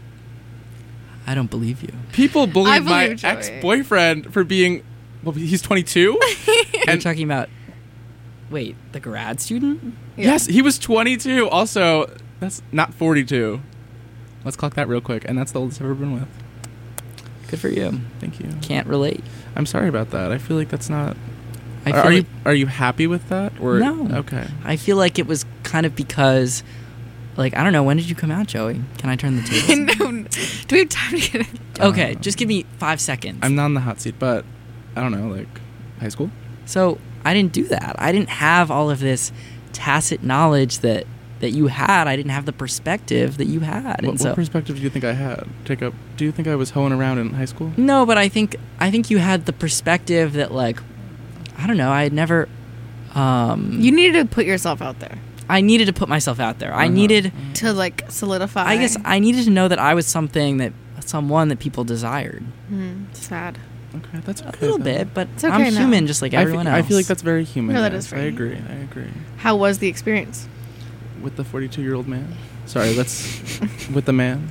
I don't believe you. People I bullied my believe Joey. ex-boyfriend for being. Well, he's 22. You're talking about. Wait, the grad student? Yeah. Yes, he was 22. Also, that's not 42. Let's clock that real quick. And that's the oldest I've ever been with. Good for you. Thank you. Can't relate. I'm sorry about that. I feel like that's not. I feel Are like, you are you happy with that? Or No. Okay. I feel like it was kind of because, like, I don't know. When did you come out, Joey? Can I turn the tables? No, do we have time to get it? Okay, just give me 5 seconds. I'm not in the hot seat, but I don't know, like high school. So I didn't do that. I didn't have all of this tacit knowledge that you had. I didn't have the perspective that you had. And What perspective do you think I had? Jacob, do you think I was hoeing around in high school? no, but I think you had the perspective that, like, I don't know. I had never. You needed to put yourself out there I needed to put myself out there. I Uh-huh. needed. to like solidify. I guess I needed to know that I was someone that people desired. Sad. Okay, that's okay. A little then. bit, but It's okay I'm now. human just like everyone else. I feel like that's very human. No, that yes. is very I agree. human. I agree. How was the experience? With the 42-year-old man. Sorry, let's. With the man.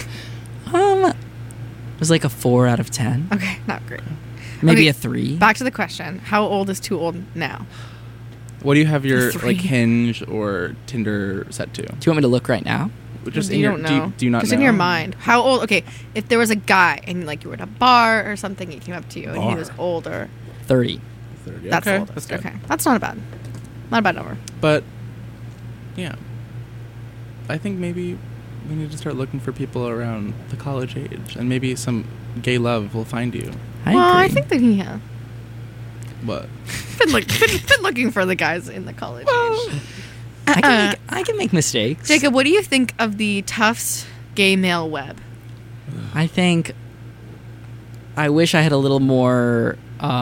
It was like a 4 out of 10. Okay, not great. Maybe Okay, a 3. Back to the question: how old is too old now? What do you have your Three. like Hinge or Tinder set to? Do you want me to look right now? Just you in your, don't know. Do you not Just know? in your mind. How old? Okay, if there was a guy and like you were at a bar or something, he came up to you and he Bar. was older. 30. 30. That's okay, old. that's good. Okay, that's not bad. Not a bad number. But yeah, I think maybe we need to start looking for people around the college age, and maybe some gay love will find you. I well, agree. I think that he has What? been looking for the guys in the college age. I can make mistakes. Jacob, what do you think of the Tufts gay male web? I think I wish I had a little more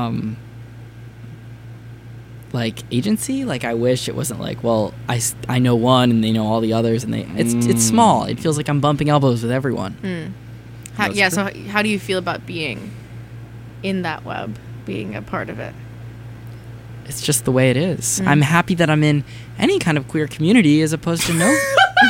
like agency. Like I wish it wasn't like, well, I know one and they know all the others, and it's small. It feels like I'm bumping elbows with everyone. That's Yeah. true. So how do you feel about being in that web, being a part of it? It's just the way it is. I'm happy that I'm in any kind of queer community as opposed to no.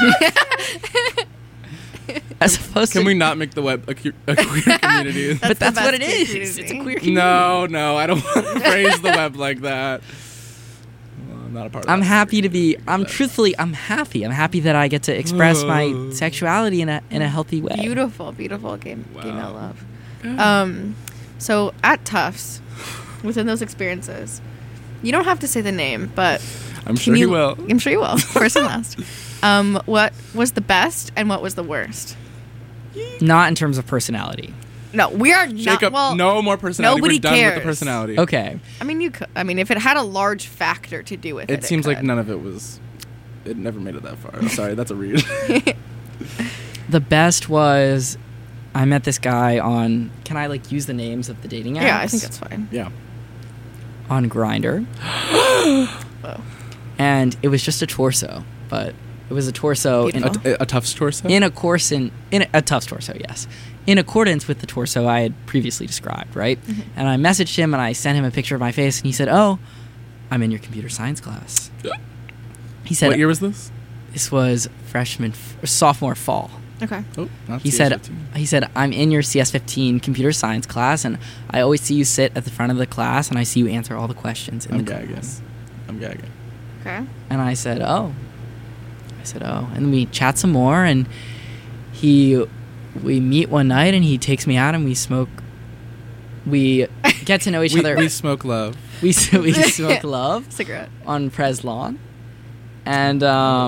As opposed Can to we not make the web a queer community? But that's the what it best is. community. It's a queer community. No, I don't want to phrase the web like that. Well, I'm not a part of I'm that. happy to be. I'm truthfully. I'm happy. I'm happy that I get to express my sexuality in a healthy way. Beautiful gay male Wow. love. So at Tufts, within those experiences, you don't have to say the name, but I'm sure you will. I'm sure you will. First and last. What was the best and what was the worst? Not in terms of personality. No, we are not. Jacob, Well, no more personality. nobody We're done with cares. the personality. Okay. I mean, you could. I mean, if it had a large factor to do with it, It seems like could. none of it was. It never made it that far. Sorry, that's a read. The best was I met this guy on. Can I like use the names of the dating apps? Yeah, I think that's fine. Yeah. On Grindr, Whoa. and it was just a torso, but it was a torso in Beautiful. A tough torso. in a course in a tough torso, yes, in accordance with the torso I had previously described, right? And I messaged him and I sent him a picture of my face, and he said, "Oh, I'm in your computer science class." He said, What year was this? "This was sophomore fall." Okay. Oh, not He said, CS15. "I'm in your CS15 computer science class, and I always see you sit at the front of the class, and I see you answer all the questions in I'm the gagging. class." I'm gagging. Okay. And I said, "Oh." And then we chat some more, and we meet one night, and he takes me out, and we smoke. We get to know each other. We smoke love. We smoke love Cigarette. on Pres Lawn, and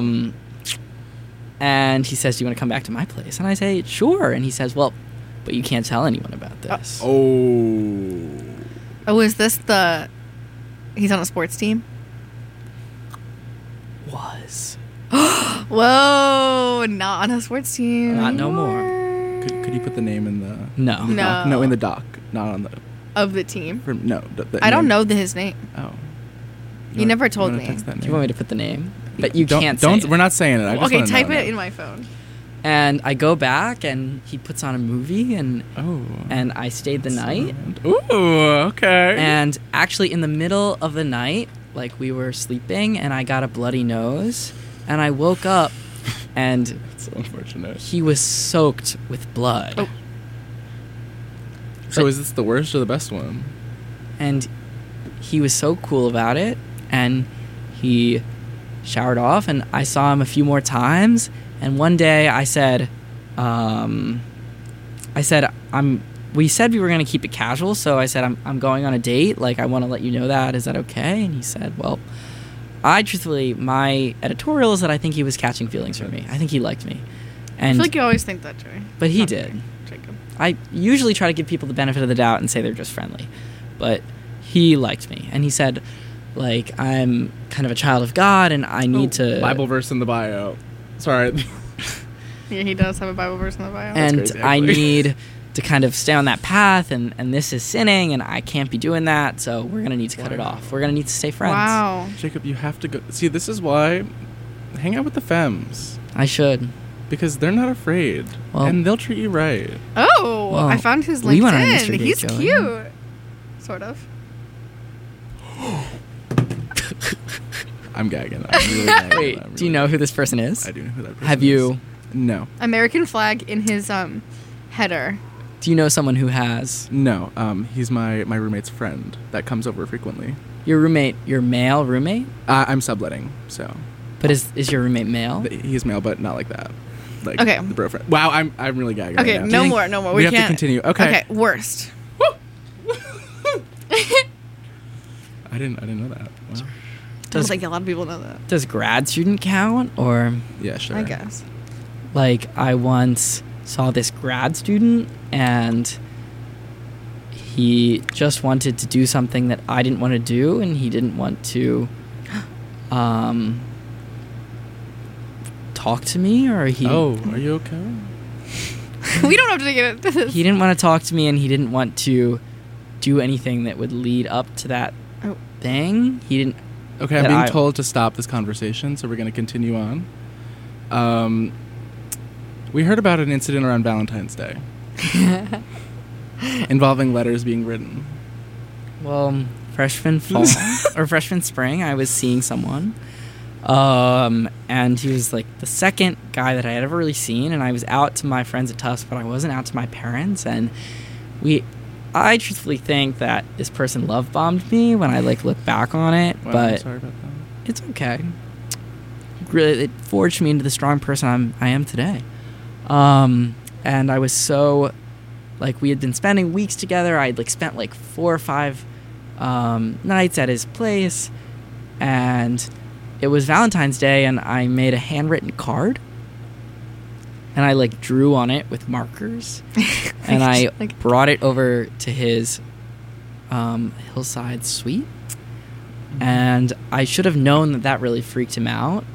he says, "Do you want to come back to my place?" And I say, "Sure." And he says, "Well, but you can't tell anyone about this." Oh. Oh, is this the? He's on a sports team. Was Whoa! Not on a sports team. Not no more. anymore. Could you put the name in the no. No. doc? No, in the doc, not on the. Of the team. No, I don't know his name. Oh. You never told wanna me. text that Do name? you want me to put the name? But you don't, can't don't. say We're not saying it. I just Okay, wanna type know it now. in my phone. And I go back, and he puts on a movie, and Oh. I stayed the night. Ooh, okay. And actually, in the middle of the night, like we were sleeping, and I got a bloody nose, and I woke up, and That's so unfortunate. he was soaked with blood. Oh. So is this the worst or the best one? And he was so cool about it, and he showered off, and I saw him a few more times. And one day I said, we said we were going to keep it casual, so I said, I'm going on a date. Like, I want to let you know that. Is that okay? And he said, well, truthfully, my editorial is that I think he was catching feelings for me. I think he liked me. I And feel like you always think that, Joey. But he Not did. Jacob. I usually try to give people the benefit of the doubt and say they're just friendly. But he liked me. And he said, like, I'm kind of a child of God, and I need to... Bible verse in the bio. Sorry. Yeah, he does have a Bible verse in the bio. and crazy, I actually. need to kind of stay on that path, and this is sinning, and I can't be doing that, so we're going to need to cut it off. We're going to need to stay friends. Wow. Jacob, you have to go. See, this is why. Hang out with the femmes. I should. Because they're not afraid. Well- and they'll treat you right. Oh, Well, I found his we went on a LinkedIn. mystery date, He's Joey. cute. Sort of. I'm gagging. I'm really gagging. Wait, I'm do you really know who this person is? I do know who that person Have is. you... No. American flag in his header. Do you know someone who has... No. He's my roommate's friend that comes over frequently. Your roommate, your male roommate? I'm subletting, so. But is your roommate male? He's male, but not like that. Like Okay. the bro friend. Wow, I'm really gagging. Okay, right now. no more, no more. We have to can't. continue. Okay. Okay, worst. I didn't know that. Wow. I Does, think a lot of people know that. does grad student count? Or, Yeah, sure. I guess. like, I once saw this grad student, and he just wanted to do something that I didn't want to do, and he didn't want to talk to me, or he... Oh, are you okay? We don't have to get into this. He didn't want to talk to me, and he didn't want to do anything that would lead up to that Oh. thing. He didn't... Okay, I'm that being I- told to stop this conversation, so we're going to continue on. We heard about an incident around Valentine's Day involving letters being written. Well, freshman fall or freshman spring, I was seeing someone, and he was like the second guy that I had ever really seen, and I was out to my friends at Tufts, but I wasn't out to my parents, and I truthfully think that this person love bombed me when I like look back on it, Wow, I'm but sorry about that. it's okay. Really, it forged me into the strong person I am today. And I was so, like, we had been spending weeks together. I'd like spent like 4 or 5 nights at his place, and it was Valentine's Day, and I made a handwritten card, and I like drew on it with markers, and I Like- brought it over to his hillside suite. And I should have known that really freaked him out.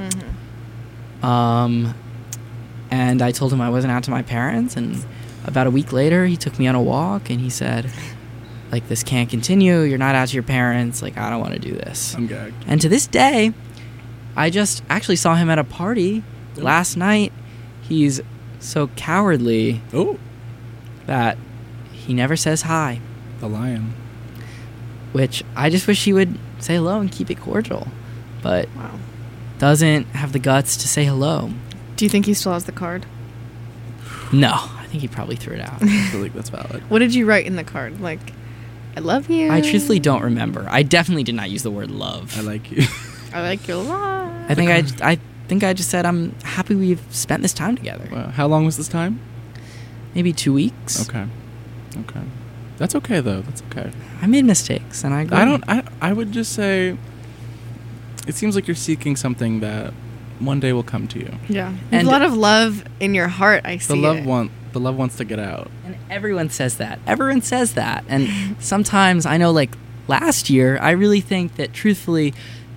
Mhm. And I told him I wasn't out to my parents, and about a week later he took me on a walk, and he said, like, this can't continue, you're not out to your parents, like, I don't want to do this. I'm gagged. And to this day, I just actually saw him at a party Oh. last night. He's so cowardly Oh, that he never says hi, the lion. which I just wish he would say hello and keep it cordial, but Wow. doesn't have the guts to say hello. Do you think he still has the card? No, I think he probably threw it out. I feel like that's valid. What did you write in the card? Like, I love you. I truthfully don't remember. I definitely did not use the word love. I like you. I like your love. I think I just said I'm happy we've spent this time together. Wow. How long was this time? Maybe 2 weeks. Okay. That's okay though. That's okay. I made mistakes, and I agree. I would just say it seems like you're seeking something that one day will come to you. Yeah. You have And- a lot of love in your heart. I see The it. love wants to get out. And everyone says that. Everyone says that. And sometimes I know, like last year, I really think that truthfully,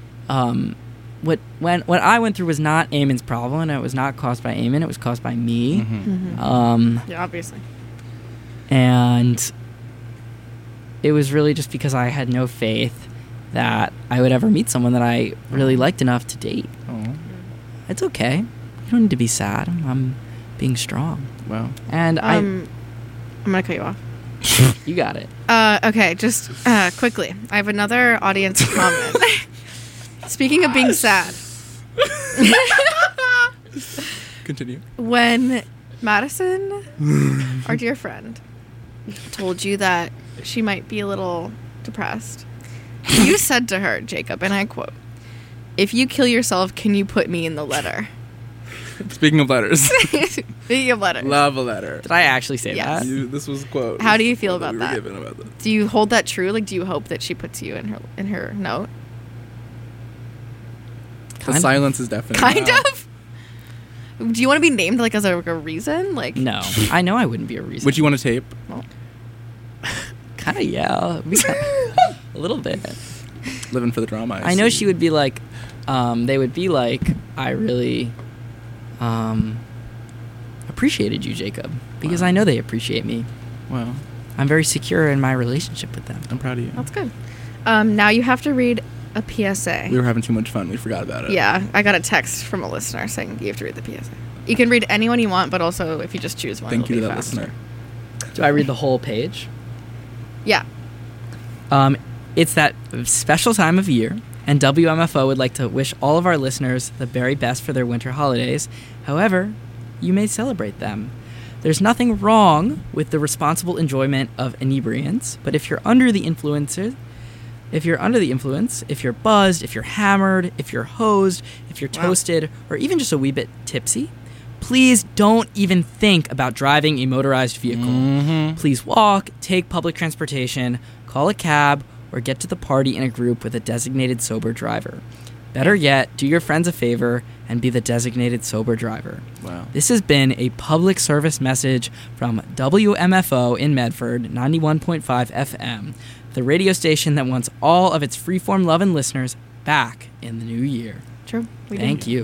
what I went through was not Eamon's problem, and it was not caused by Eamon. It was caused by me. Mhm. Yeah, obviously. And it was really just because I had no faith that I would ever meet someone that I really liked enough to date. Oh. It's okay. You don't need to be sad. I'm being strong. Wow. And I'm gonna cut you off. you got it. Okay, just quickly. I have another audience comment. Speaking of being sad, Continue. when Madison, our dear friend, told you that she might be a little depressed, you said to her, Jacob, and I quote, "If you kill yourself, can you put me in the letter?" Speaking of letters, Speaking of letters. love a letter. Did I actually say Yes. that? This was a quote. How do you feel Quote about we that? were given about that. Do you hold that true? Like, do you hope that she puts you in her note? The Kind of. silence is deafening. Kind Wow. of. Do you want to be named like as a reason? Like, No, I know I wouldn't be a reason. Would you want to tape? Kind of, yeah. A little bit. Living for the drama. I know see. she would be like, they would be like, I really appreciated you, Jacob. Because Wow. I know they appreciate me. Wow. I'm very secure in my relationship with them. I'm proud of you. That's good. Now you have to read a PSA. We were having too much fun. We forgot about it. Yeah, I got a text from a listener saying you have to read the PSA. You can read anyone you want, but also if you just choose one, Thank you it'll to be that faster. listener. Do I read the whole page? Yeah. It's that special time of year, and WMFO would like to wish all of our listeners the very best for their winter holidays. However, you may celebrate them. There's nothing wrong with the responsible enjoyment of inebriants, but if you're under the influence, if you're buzzed, if you're hammered, if you're hosed, if you're Wow. toasted, or even just a wee bit tipsy, please don't even think about driving a motorized vehicle. Mm-hmm. Please walk, take public transportation, call a cab, or get to the party in a group with a designated sober driver. Better yet, do your friends a favor and be the designated sober driver. Wow. This has been a public service message from WMFO in Medford, 91.5 FM, the radio station that wants all of its freeform loving listeners back in the new year. True. We Thank do. you.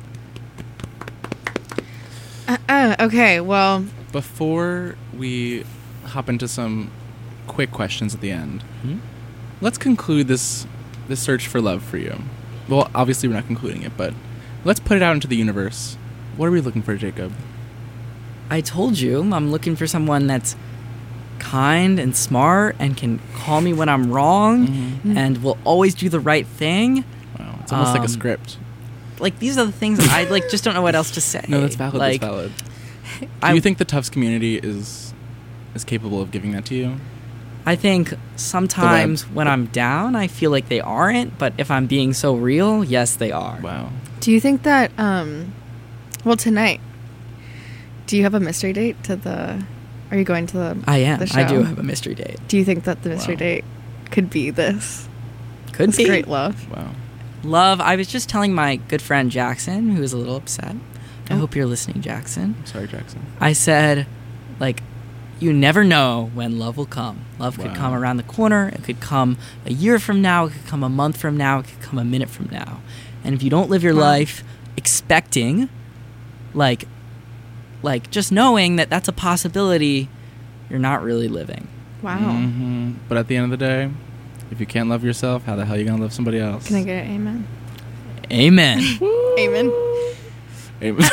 Okay, well, Before we hop into some quick questions at the end, Hmm? let's conclude this search for love for you. Well, obviously we're not concluding it, but let's put it out into the universe. What are we looking for, Jacob? I told you I'm looking for someone that's kind and smart and can call me when I'm wrong Mhm. and will always do the right thing. Wow, it's almost like a Um, script. Like, these are the things I just don't know what else to say. No, that's valid. Like, That's valid. I- Do you think the Tufts community is capable of giving that to you? I think sometimes when I'm down, I feel like they aren't, but if I'm being so real, yes, they are. Wow. do you think that, well, tonight, do you have a mystery date to the, are you going to the I am. the I do show? have a mystery date. Do you think that the mystery Wow. date could be this? Could This be. great love? Wow. Love, I was just telling my good friend Jackson, who was a little upset. I Oh. hope you're listening, Jackson. I'm sorry, Jackson. I said, like, you never know when love will come. Love could Wow. come around the corner. It could come a year from now. It could come a month from now. It could come a minute from now. And if you don't live your Wow. life expecting, like just knowing that that's a possibility, you're not really living. Wow. Mhm. But at the end of the day, if you can't love yourself, how the hell are you going to love somebody else? Can I get an amen? Amen. Amen. Amen.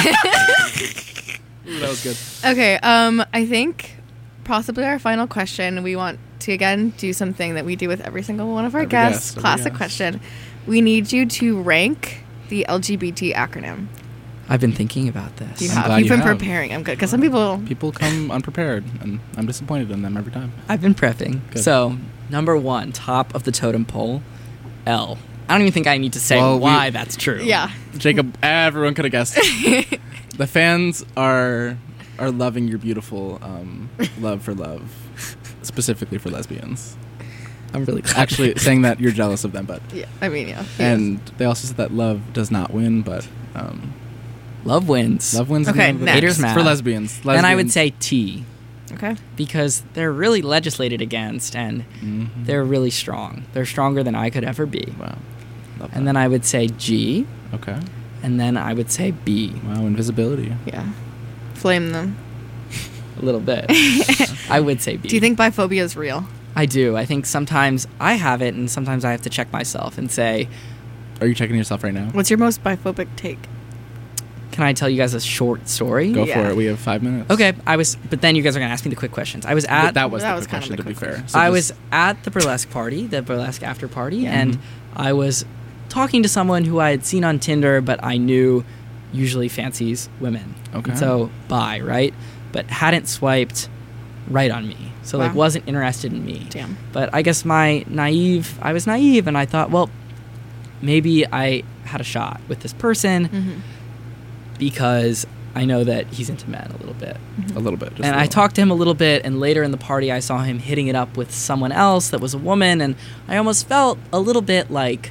Ooh, that was good. Okay, I think possibly our final question, we want to again do something that we do with every single one of our Every guests. guest, every Classic guest. question. We need you to rank the LGBT acronym. I've been thinking about this. You I'm have. glad You've you been have. preparing. I'm good. Because some people. People come unprepared, and I'm disappointed in them every time. I've been prepping. Good. So, number one, top of the totem pole, L. I don't even think I need to say Well, why that's true. Yeah. Jacob, everyone could have guessed. The fans are loving your beautiful love for love, specifically for lesbians. I'm really glad. Actually, saying that you're jealous of them, but Yeah. I mean, yeah. and they also said that love does not win, but love wins. love wins. at the Okay, end of the day. next. Haters mad. For lesbians. And I would Lesbians. say T, Okay. because they're really legislated against and Mhm. they're really strong. They're stronger than I could ever be. Wow. Love And that. then I would say G, Okay. and then I would say B. Wow, invisibility. Yeah. Flame them. A little bit. I would say B. Do you think biphobia is real? I do. I think sometimes I have it, and sometimes I have to check myself and say, Are you checking yourself right now? What's your most biphobic take? Can I tell you guys a short story? Go Yeah. for it. We have 5 minutes. Okay, but then you guys are gonna ask me the quick questions. I was at That was That the was quick kind of question, the to be quick fair. question. So I just- was at the burlesque party, the burlesque after party, Yeah. and I was talking to someone who I had seen on Tinder, but I knew usually fancies women. Okay. And so bi, right? But hadn't swiped right on me. So like Wow. wasn't interested in me. Damn. But I guess I was naive and I thought, well, maybe I had a shot with this person Mm-hmm. because I know that he's into men a little bit. a little bit. Just And a I little. talked to him a little bit, and later in the party, I saw him hitting it up with someone else that was a woman, and I almost felt a little bit like,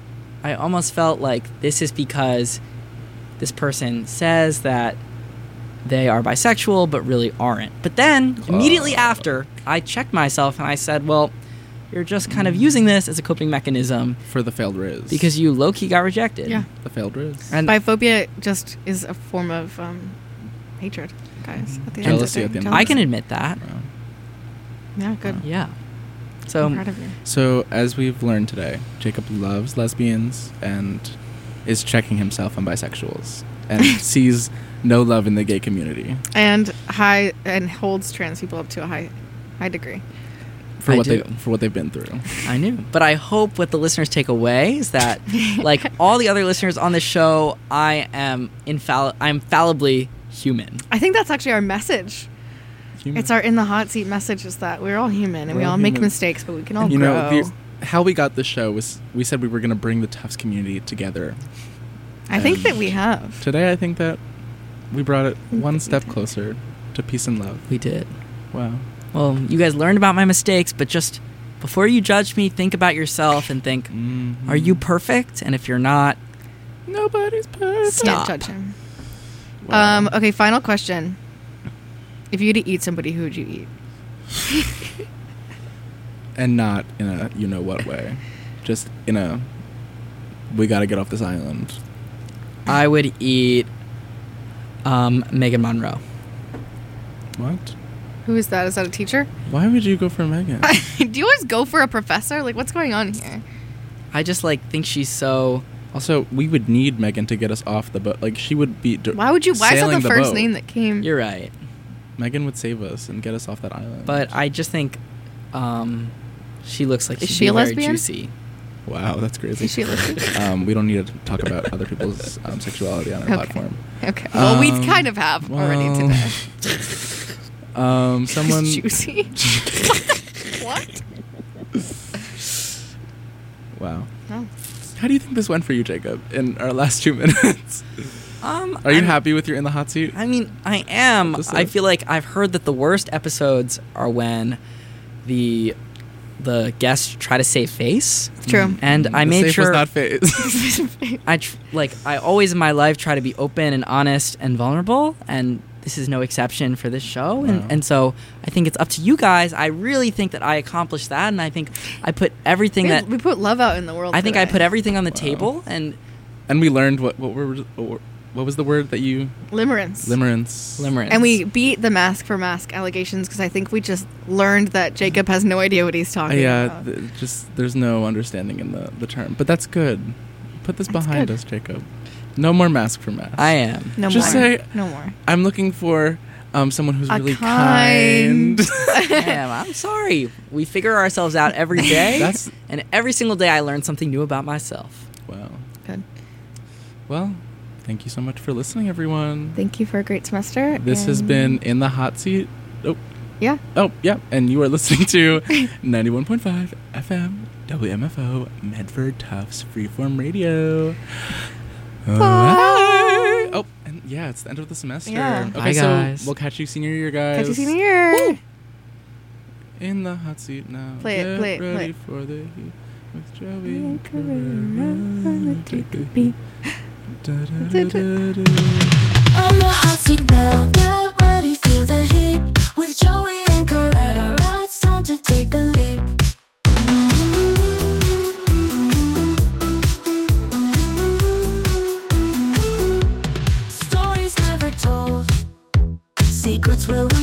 this is because this person says that they are bisexual, but really aren't. But then, immediately after, I checked myself and I said, well, you're just kind of using this as a coping mechanism For the failed Riz. because you low-key got rejected. Yeah. The failed Riz. And Biphobia just is a form of hatred, guys. At the Jealousy end of at the end day. of I the can day. admit that. Wow. Yeah, good. Yeah. So I'm proud of you. So, as we've learned today, Jacob loves lesbians and is checking himself on bisexuals and sees no love in the gay community And holds trans people up to a high degree. for I what do. for what they've been through. I knew. But I hope what the listeners take away is that, like all the other listeners on this show, I'm fallibly human. I think that's actually our message. Human. It's our in the hot seat message is that we're all human and We're we all all make human. mistakes, but we can all You grow. know, how we got this show was we said we were going to bring the Tufts community together. I think and that we have. Today, I think that we brought it one that step we did. closer to peace and love. We did. Wow. Well, you guys learned about my mistakes, but just before you judge me, think about yourself and think, Mhm. are you perfect? And if you're not, Nobody's perfect. Stop. Can't judge him. Wow. Okay, final question. If you had to eat somebody, who would you eat? And not in a you know what way. Just in a we got to get off this island. I would eat Megan Monroe. What? Who is that? Is that a teacher? Why would you go for Megan? Do you always go for a professor? Like, what's going on here? I just think she's so. Also, we would need Megan to get us off the boat. Like she would be. Why would you? Why is that sailing the first boat. name that came? You're right. Megan would save us and get us off that island. But I just think she looks like Is she'd she be a very lesbian? juicy. wow, that's crazy. Is she a lesbian? We don't need to talk about other people's sexuality on our Okay. platform. Okay. Well, we Um, kind of have already well, today. Someone. Juicy. What? Wow. Oh. How do you think this went for you, Jacob? In our last 2 minutes, are you happy with your in the hot seat? I mean, I am. Just I like- feel like I've heard that the worst episodes are when the guests try to save face. True. And I The made safe sure was not phase. I always in my life try to be open and honest and vulnerable, and this is no exception for this show. Wow. And so I think it's up to you guys. I really think that I accomplished that, and I think I put everything that we put love out in the world. I think I today. put everything on the Wow. table, and And we learned what was the word that you limerence. limerence. And we beat the mask for mask allegations because I think we just learned that Jacob has no idea what he's talking about. just there's no understanding in the term, but that's good. Put this That's behind good. us, Jacob. No more mask for mask. I am. No Just more. say- no more. I'm looking for someone who's A really kind- kind. I am. I'm sorry. We figure ourselves out every day, That's and every single day I learn something new about myself. wow. Good. Well, thank you so much for listening, everyone. Thank you for a great semester. This has and- been In the Hot Seat. Yeah. Oh, yeah. And you are listening to 91.5 FM WMFO Medford Tufts Freeform Radio. Bye. Oh, and yeah, it's the end of the semester. Yeah. Okay, Bye, so guys. we'll catch you senior year, guys. Catch you senior year. In the hot seat now. Play it, Get play it, play ready it. for the heat with Joey And and take a Carrera. beat. Da-da-da-da-da. On the hot seat now, get ready, feel the heat. With Joey and Carrera, it's time to take a leap. Stories never told, secrets will